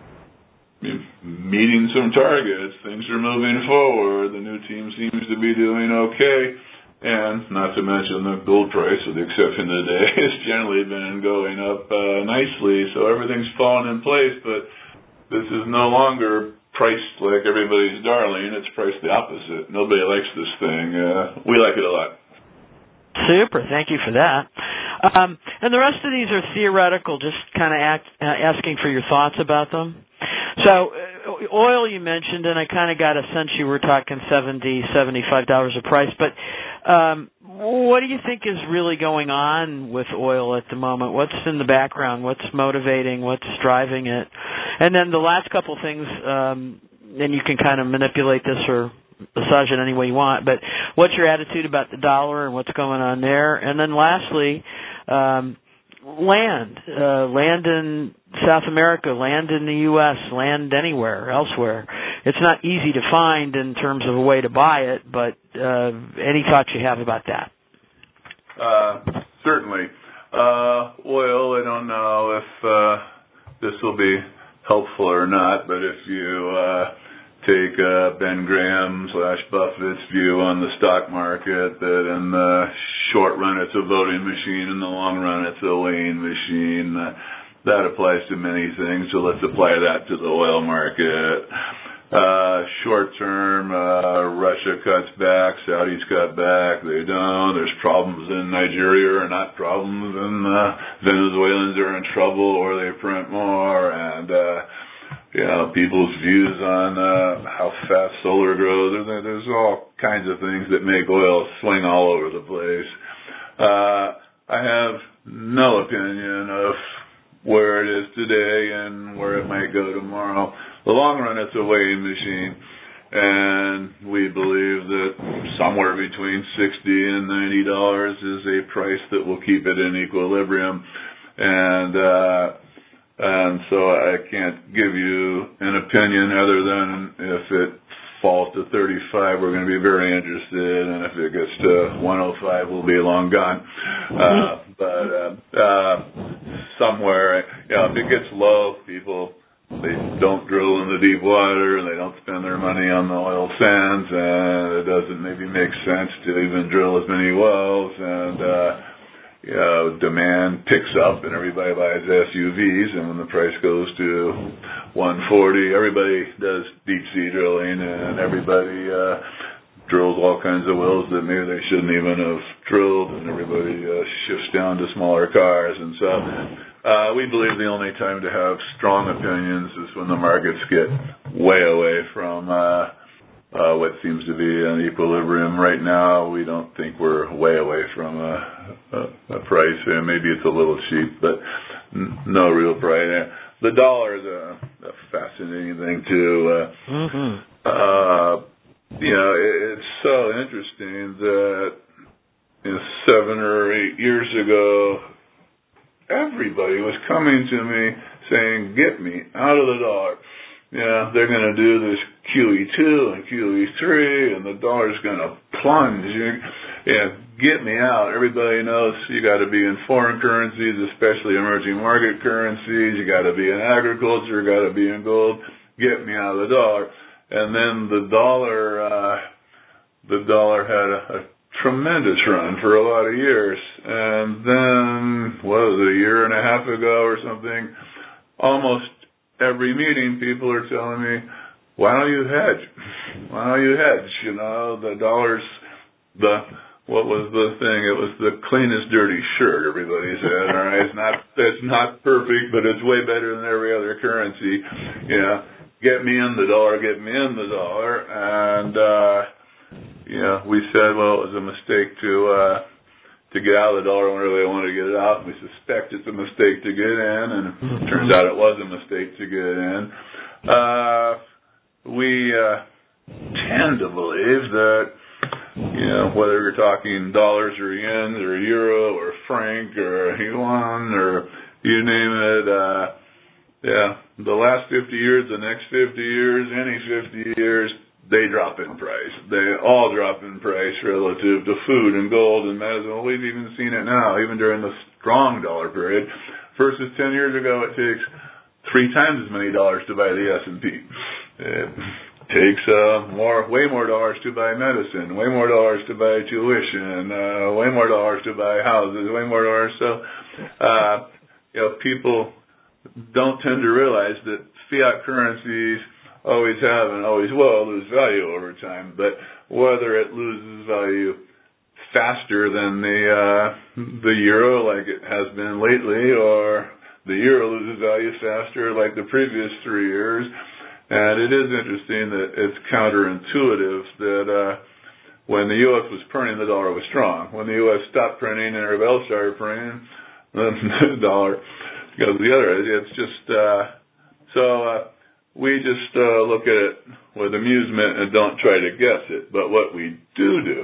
meeting some targets. Things are moving forward. The new team seems to be doing okay. And not to mention the gold price, with the exception of the day, has generally been going up uh, nicely. So everything's fallen in place, but this is no longer priced like everybody's darling. It's priced the opposite. Nobody likes this thing. Uh, we like it a lot. Super. Thank you for that. Um, and the rest of these are theoretical, just kind of act, uh, asking for your thoughts about them. So uh, oil you mentioned, and I kind of got a sense you were talking seventy dollars, seventy-five dollars a price. But um, what do you think is really going on with oil at the moment? What's in the background? What's motivating? What's driving it? And then the last couple things, um, and you can kind of manipulate this or massage it any way you want, but what's your attitude about the dollar and what's going on there? And then lastly, um, land, uh, land in South America, land in the U S, land anywhere, elsewhere. It's not easy to find in terms of a way to buy it, but uh, any thoughts you have about that? Uh, certainly. Uh, oil, I don't know if uh, this will be helpful or not, but if you uh, take uh, Ben Graham slash Buffett's view on the stock market, that in the short run it's a voting machine, in the long run it's a weighing machine, uh, that applies to many things, so let's apply that to the oil market. Uh, short term, uh, Russia cuts back, Saudis cut back, they don't. There's problems in Nigeria or not problems, and uh, Venezuelans are in trouble or they print more, and uh, you know, people's views on uh, how fast solar grows. There, there's all kinds of things that make oil swing all over the place. Uh, I have no opinion of where it is today and where it might go tomorrow. The long run, it's a weighing machine, and we believe that somewhere between sixty and ninety dollars is a price that will keep it in equilibrium, and uh, and so I can't give you an opinion other than if it falls to thirty-five, we're going to be very interested, and if it gets to one oh five, we'll be long gone. Uh, but uh, uh, somewhere, you know, if it gets low, people, they don't drill in the deep water, and they don't spend their money on the oil sands, and it doesn't maybe make sense to even drill as many wells, and uh, you know, demand picks up, and everybody buys S U Vs, and when the price goes to one forty, everybody does deep sea drilling, and everybody uh, drills all kinds of wells that maybe they shouldn't even have drilled, and everybody uh, shifts down to smaller cars, and so Uh, we believe the only time to have strong opinions is when the markets get way away from uh, uh, what seems to be an equilibrium. Right now, we don't think we're way away from a, a, a price. Uh, maybe it's a little cheap, but n- no real price. The dollar is a, a fascinating thing, too. Uh, mm-hmm. uh, you know, it, it's so interesting that you know, seven or eight years ago, everybody was coming to me saying, get me out of the dollar. Yeah, they're going to do this Q E two and Q E three, and the dollar's going to plunge. Yeah, get me out. Everybody knows you got to be in foreign currencies, especially emerging market currencies. You got to be in agriculture. You got to be in gold. Get me out of the dollar. And then the dollar, uh, the dollar had a, a tremendous run for a lot of years, and then what was it, a year and a half ago or something, almost every meeting people are telling me, why don't you hedge? Why don't you hedge? You know, the dollar's the, what was the thing? It was the cleanest dirty shirt, everybody said. All right, it's not, it's not perfect, but it's way better than every other currency. Yeah, get me in the dollar, get me in the dollar, and uh you know, we said, well, it was a mistake to uh, to get out of the dollar whenever they wanted to get it out. We suspect it's a mistake to get in, and it turns out it was a mistake to get in. Uh, we uh, tend to believe that, you know, whether you're talking dollars or yen or euro or franc or yuan or you name it, uh, yeah, the last fifty years, the next fifty years, any fifty years, they drop in price. They all drop in price relative to food and gold and medicine. We've even seen it now, even during the strong dollar period. Versus ten years ago, it takes three times as many dollars to buy the S and P. It takes uh, more, way more dollars to buy medicine, way more dollars to buy tuition, uh, way more dollars to buy houses, way more dollars. So, uh, you know, people don't tend to realize that fiat currencies always have and always will lose value over time, but whether it loses value faster than the uh, the euro like it has been lately, or the euro loses value faster like the previous three years. And it is interesting that it's counterintuitive that uh, when the U S was printing, the dollar was strong. When the U S stopped printing and everybody else started printing, then the dollar goes the other way. It's just uh, so. Uh, We just uh, look at it with amusement and don't try to guess it. But what we do do,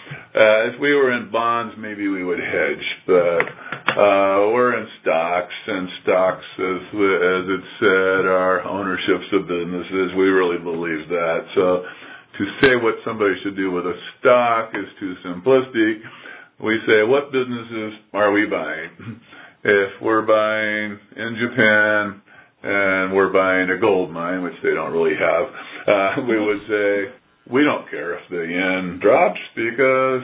uh, if we were in bonds, maybe we would hedge. But uh, we're in stocks, and stocks, as, as it said, are ownerships of businesses. We really believe that. So to say what somebody should do with a stock is too simplistic. We say, what businesses are we buying? If we're buying in Japan, and we're buying a gold mine, which they don't really have, uh, we would say, we don't care if the yen drops because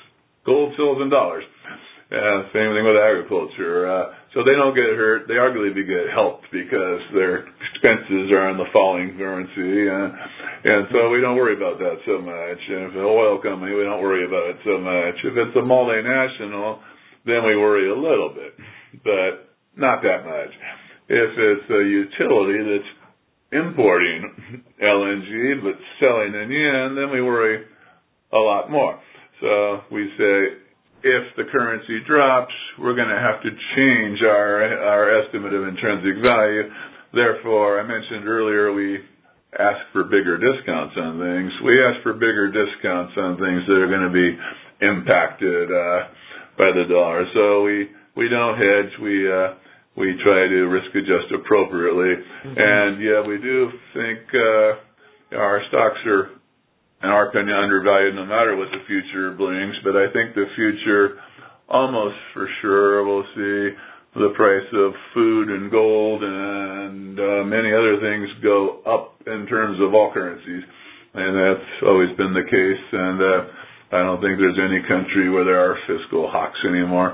gold sells in dollars. Uh, same thing with agriculture. Uh, so they don't get hurt. They arguably get helped because their expenses are in the falling currency. Uh, and so we don't worry about that so much. And if it's an oil company, we don't worry about it so much. If it's a multinational, then we worry a little bit, but not that much. If it's a utility that's importing L N G but selling in yen, then we worry a lot more. So we say, if the currency drops, we're going to have to change our our estimate of intrinsic value. Therefore, I mentioned earlier we ask for bigger discounts on things. We ask for bigger discounts on things that are going to be impacted uh, by the dollar. So we, we don't hedge. We uh, We try to risk adjust appropriately. Mm-hmm. And, yeah, we do think uh, our stocks are, in our opinion, undervalued no matter what the future brings. But I think the future, almost for sure, will see the price of food and gold and uh, many other things go up in terms of all currencies. And that's always been the case. And uh, I don't think there's any country where there are fiscal hawks anymore.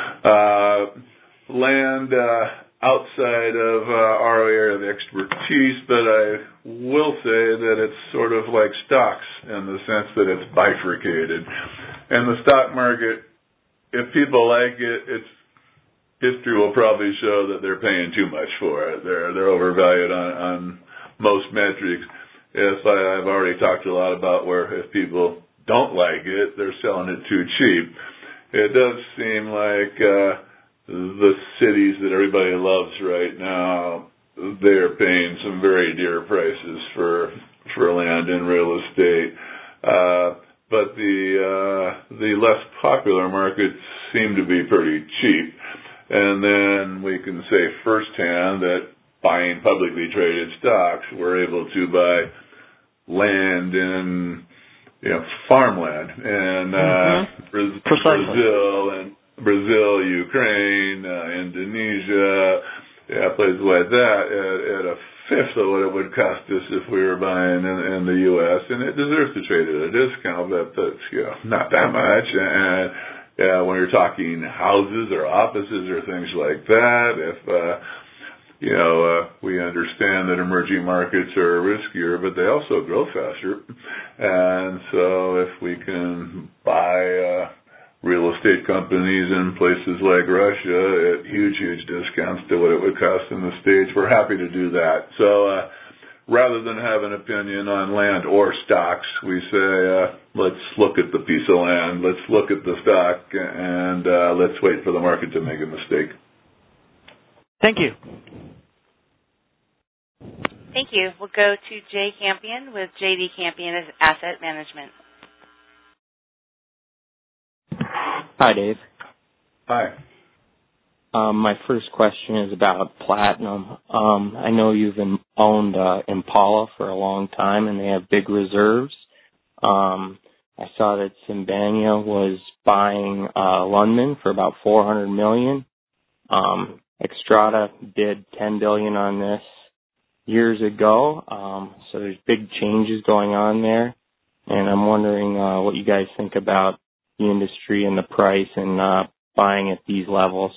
Uh land uh, outside of uh, our area of expertise, but I will say that it's sort of like stocks in the sense that it's bifurcated. And the stock market, if people like it, it's history will probably show that they're paying too much for it. They're they're overvalued on, on most metrics. If I, I've already talked a lot about where if people don't like it, they're selling it too cheap. It does seem like uh, the cities that everybody loves right now, they're paying some very dear prices for for land and real estate. Uh, but the uh, the less popular markets seem to be pretty cheap. And then we can say firsthand that buying publicly traded stocks, we're able to buy land in, you know, farmland in uh, mm-hmm. Brazil, Brazil and Brazil, Ukraine, uh, Indonesia, yeah, places like that, at, at a fifth of what it would cost us if we were buying in, in the U S And it deserves to trade at a discount, but that's, you know, not that much. And yeah, when you're talking houses or offices or things like that, if uh, you know, uh, we understand that emerging markets are riskier, but they also grow faster. And so if we can buy uh, real estate companies in places like Russia at huge, huge discounts to what it would cost in the States, we're happy to do that. So uh, rather than have an opinion on land or stocks, we say, uh, let's look at the piece of land, let's look at the stock, and uh, let's wait for the market to make a mistake. Thank you. Thank you. We'll go to Jay Campion with J D Campion Asset Management. Hi, Dave. Hi. Um, my first question is about platinum. Um, I know you've owned uh, Impala for a long time, and they have big reserves. Um, I saw that Simbania was buying uh, Lundman for about four hundred million dollars. Um, Xstrata did ten billion dollars on this years ago, um, so there's big changes going on there, and I'm wondering uh, what you guys think about the industry and the price and uh, buying at these levels.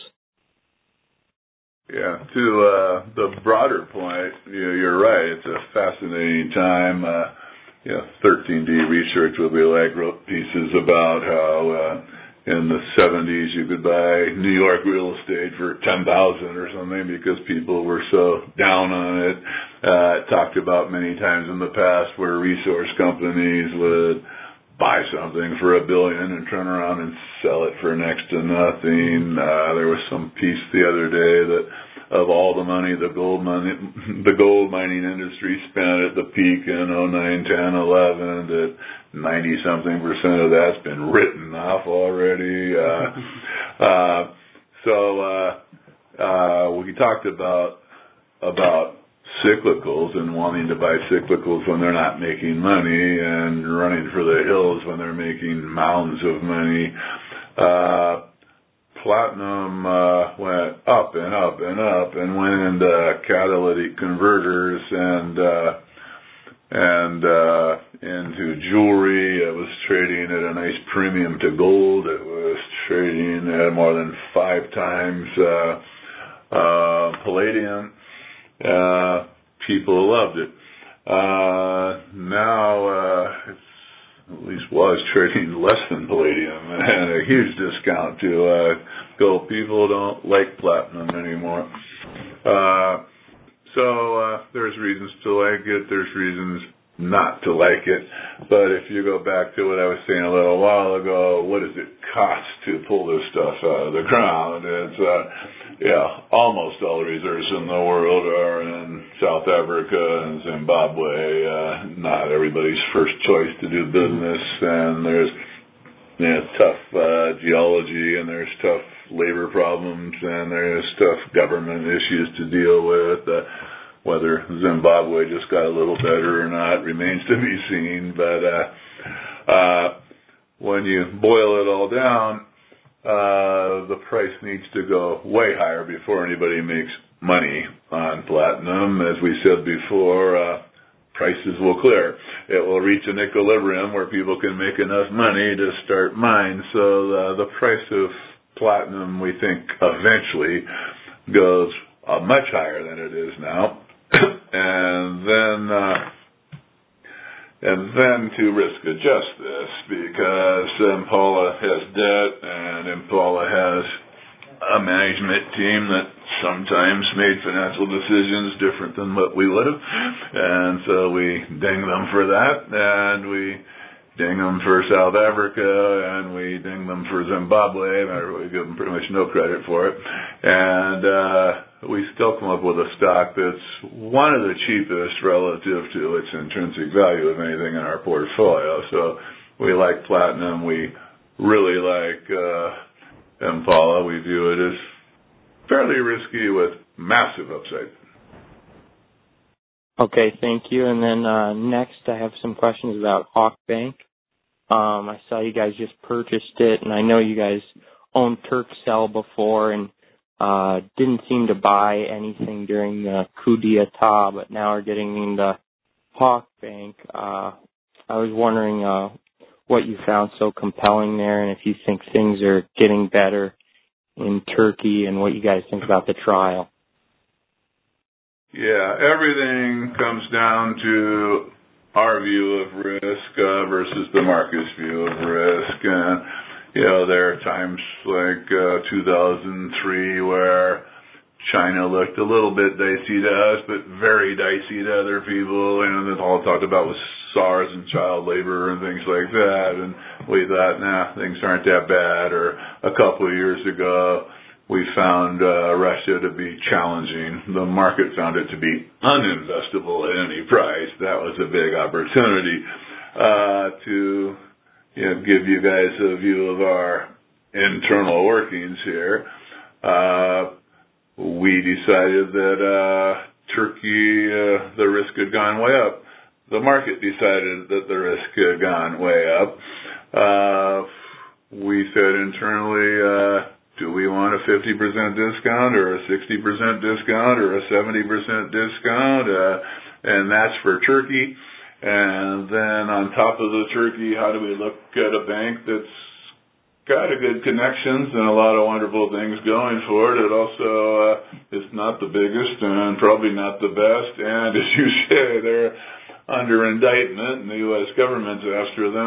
Yeah, to uh, the broader point, you know, you're right. It's a fascinating time. Uh, you know, thirteen D Research will be like wrote pieces about how uh, in the seventies you could buy New York real estate for ten thousand or something because people were so down on it. Uh, talked about many times in the past where resource companies would buy something for a billion and turn around and sell it for next to nothing. Uh, there was some piece the other day that of all the money the gold money, the gold mining industry spent at the peak in oh nine, ten, eleven, that ninety something percent of that's been written off already. Uh, uh, so, uh, uh, we talked about, about cyclicals and wanting to buy cyclicals when they're not making money and running for the hills when they're making mounds of money. Uh, platinum uh, went up and up and up and went into catalytic converters and uh, and uh, into jewelry. It was trading at a nice premium to gold. It was trading at more than five times uh, uh, palladium. Uh, people loved it. Uh, now, uh, it's, at least was trading less than palladium and a huge discount to, uh, gold. People don't like platinum anymore. Uh, so, uh, there's reasons to like it. There's reasons not to like it. But if you go back to what I was saying a little while ago, what does it cost to pull this stuff out of the ground? It's, uh, yeah, almost all the reserves in the world are in South Africa and Zimbabwe. Uh, not everybody's first choice to do business, and there's you know, tough uh, geology, and there's tough labor problems, and there's tough government issues to deal with. Uh, whether Zimbabwe just got a little better or not remains to be seen, but uh, uh, when you boil it all down, Uh, the price needs to go way higher before anybody makes money on platinum. As we said before, uh, prices will clear. It will reach an equilibrium where people can make enough money to start mines. So uh, the price of platinum, we think, eventually goes uh, much higher than it is now. and then... Uh, And then to risk adjust this because Impala has debt and Impala has a management team that sometimes made financial decisions different than what we would have. And so we ding them for that, and we ding them for South Africa, and we ding them for Zimbabwe. We give them pretty much no credit for it. And uh, we still come up with a stock that's one of the cheapest relative to its intrinsic value of anything in our portfolio. So we like platinum. We really like uh, Impala. We view it as fairly risky with massive upside. Okay, thank you. And then uh, next I have some questions about Hawk Bank. Um, I saw you guys just purchased it, and I know you guys owned Turkcell before and uh, didn't seem to buy anything during the coup d'etat, but now are getting into Hawk Bank. Uh, I was wondering uh, what you found so compelling there and if you think things are getting better in Turkey and what you guys think about the trial. Yeah, everything comes down to our view of risk uh, versus the market's view of risk. And, you know, there are times like uh, two thousand three where China looked a little bit dicey to us, but very dicey to other people. And then all it talked about was SARS and child labor and things like that. And we thought, nah, things aren't that bad. Or a couple of years ago, we found uh, Russia to be challenging. The market found it to be uninvestable at any price. That was a big opportunity uh, to you know, give you guys a view of our internal workings here. Uh, we decided that uh, Turkey, uh, the risk had gone way up. The market decided that the risk had gone way up. Uh, we said internally, uh, do we want a fifty percent discount or a sixty percent discount or a seventy percent discount? Uh, and that's for Turkey. And then on top of the Turkey, how do we look at a bank that's got a good connections and a lot of wonderful things going for it? It also uh, is not the biggest and probably not the best. And as you say, they're under indictment and the U S government's after them.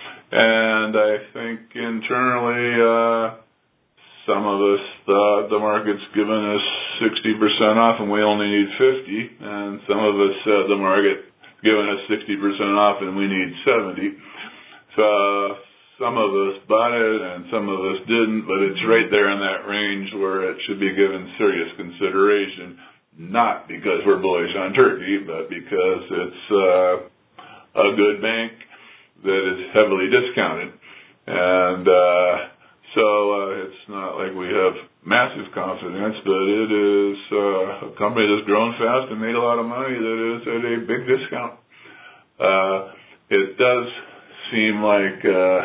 And I think internally, uh, some of us thought the market's given us sixty percent off and we only need fifty. And some of us said the market given us sixty percent off and we need seventy. So some of us bought it and some of us didn't, but it's right there in that range where it should be given serious consideration, not because we're bullish on Turkey, but because it's uh, a good bank that is heavily discounted. And uh, so uh, it's not like we have massive confidence, but it is uh, a company that's grown fast and made a lot of money that is at a big discount. Uh, it does seem like uh,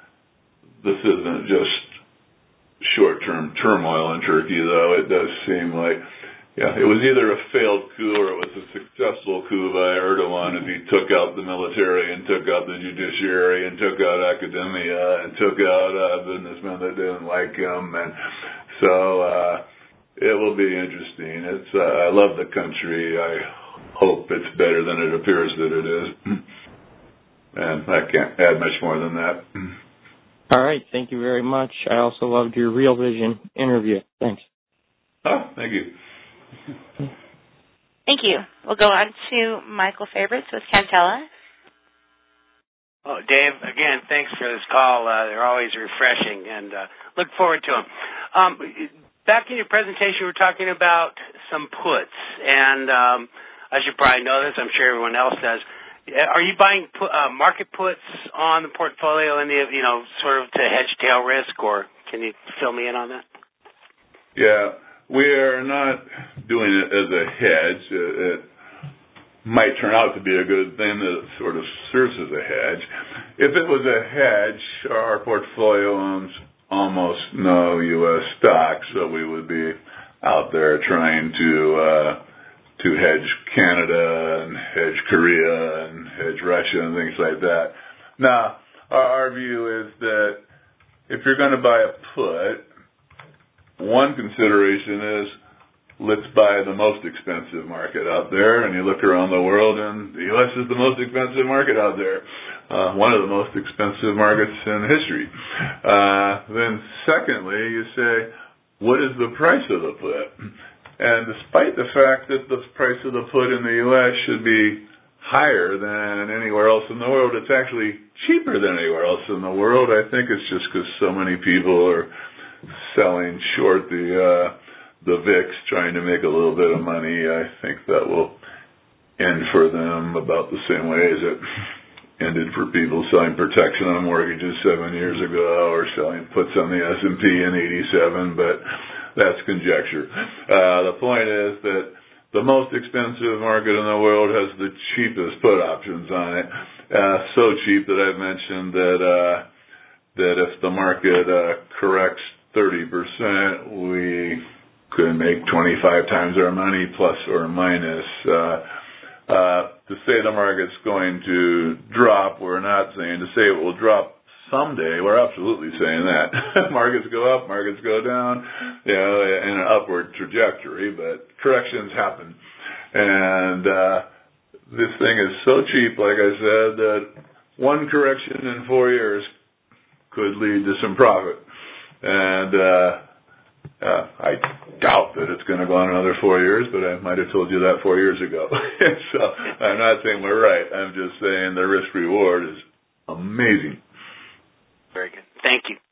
this isn't just short-term turmoil in Turkey, though. It does seem like, yeah, it was either a failed coup or it was a successful coup by Erdogan as he took out the military and took out the judiciary and took out academia and took out uh, businessmen that didn't like him. And so uh, it will be interesting. It's uh, I love the country. I hope it's better than it appears that it is. And I can't add much more than that. All right. Thank you very much. I also loved your Real Vision interview. Thanks. Oh, thank you. Thank you. We'll go on to Michael Favorites with Cantella. Oh, Dave, again, thanks for this call. Uh, they're always refreshing, and uh, look forward to them. Um, back in your presentation, you were talking about some puts, and um, I should probably know this. I'm sure everyone else does. Are you buying put, uh, market puts on the portfolio, in the, you know, sort of to hedge tail risk, or can you fill me in on that? Yeah, we are not doing it as a hedge. It, it might turn out to be a good thing that it sort of serves as a hedge. If it was a hedge, our portfolio owns almost no U S stocks, so we would be out there trying to uh, to hedge Canada and hedge Korea and hedge Russia and things like that. Now, our, our view is that if you're going to buy a put, one consideration is let's buy the most expensive market out there. And you look around the world, and the U S is the most expensive market out there, uh, one of the most expensive markets in history. Uh, then secondly, you say, what is the price of the put? And despite the fact that the price of the put in the U S should be higher than anywhere else in the world, it's actually cheaper than anywhere else in the world. I think it's just because so many people are selling short the uh, the V I X, trying to make a little bit of money. I think that will end for them about the same way as it ended for people selling protection on mortgages seven years ago or selling puts on the S and P in eighty-seven, but that's conjecture. Uh, the point is that the most expensive market in the world has the cheapest put options on it. Uh, so cheap that I've mentioned that uh, that if the market uh, corrects thirty percent, we could make twenty-five times our money, plus or minus. Uh, uh, to say the market's going to drop, we're not saying. To say it will drop someday, we're absolutely saying that. Markets go up, markets go down, you know, in an upward trajectory, but corrections happen. And uh, this thing is so cheap, like I said, that one correction in four years could lead to some profit. And uh, Uh, I doubt that it's going to go on another four years, but I might have told you that four years ago. So I'm not saying we're right. I'm just saying the risk reward is amazing. Very good. Thank you.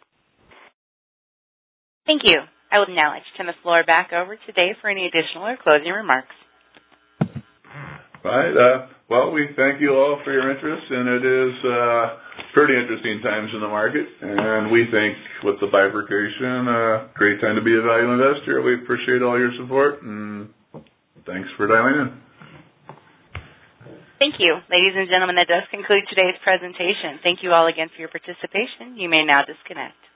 Thank you. I would now like to turn the floor back over to Dave for any additional or closing remarks. Right. Uh, well, we thank you all for your interest, and it is uh, pretty interesting times in the market. And we think with the bifurcation, a uh, great time to be a value investor. We appreciate all your support, and thanks for dialing in. Thank you. Ladies and gentlemen, that does conclude today's presentation. Thank you all again for your participation. You may now disconnect.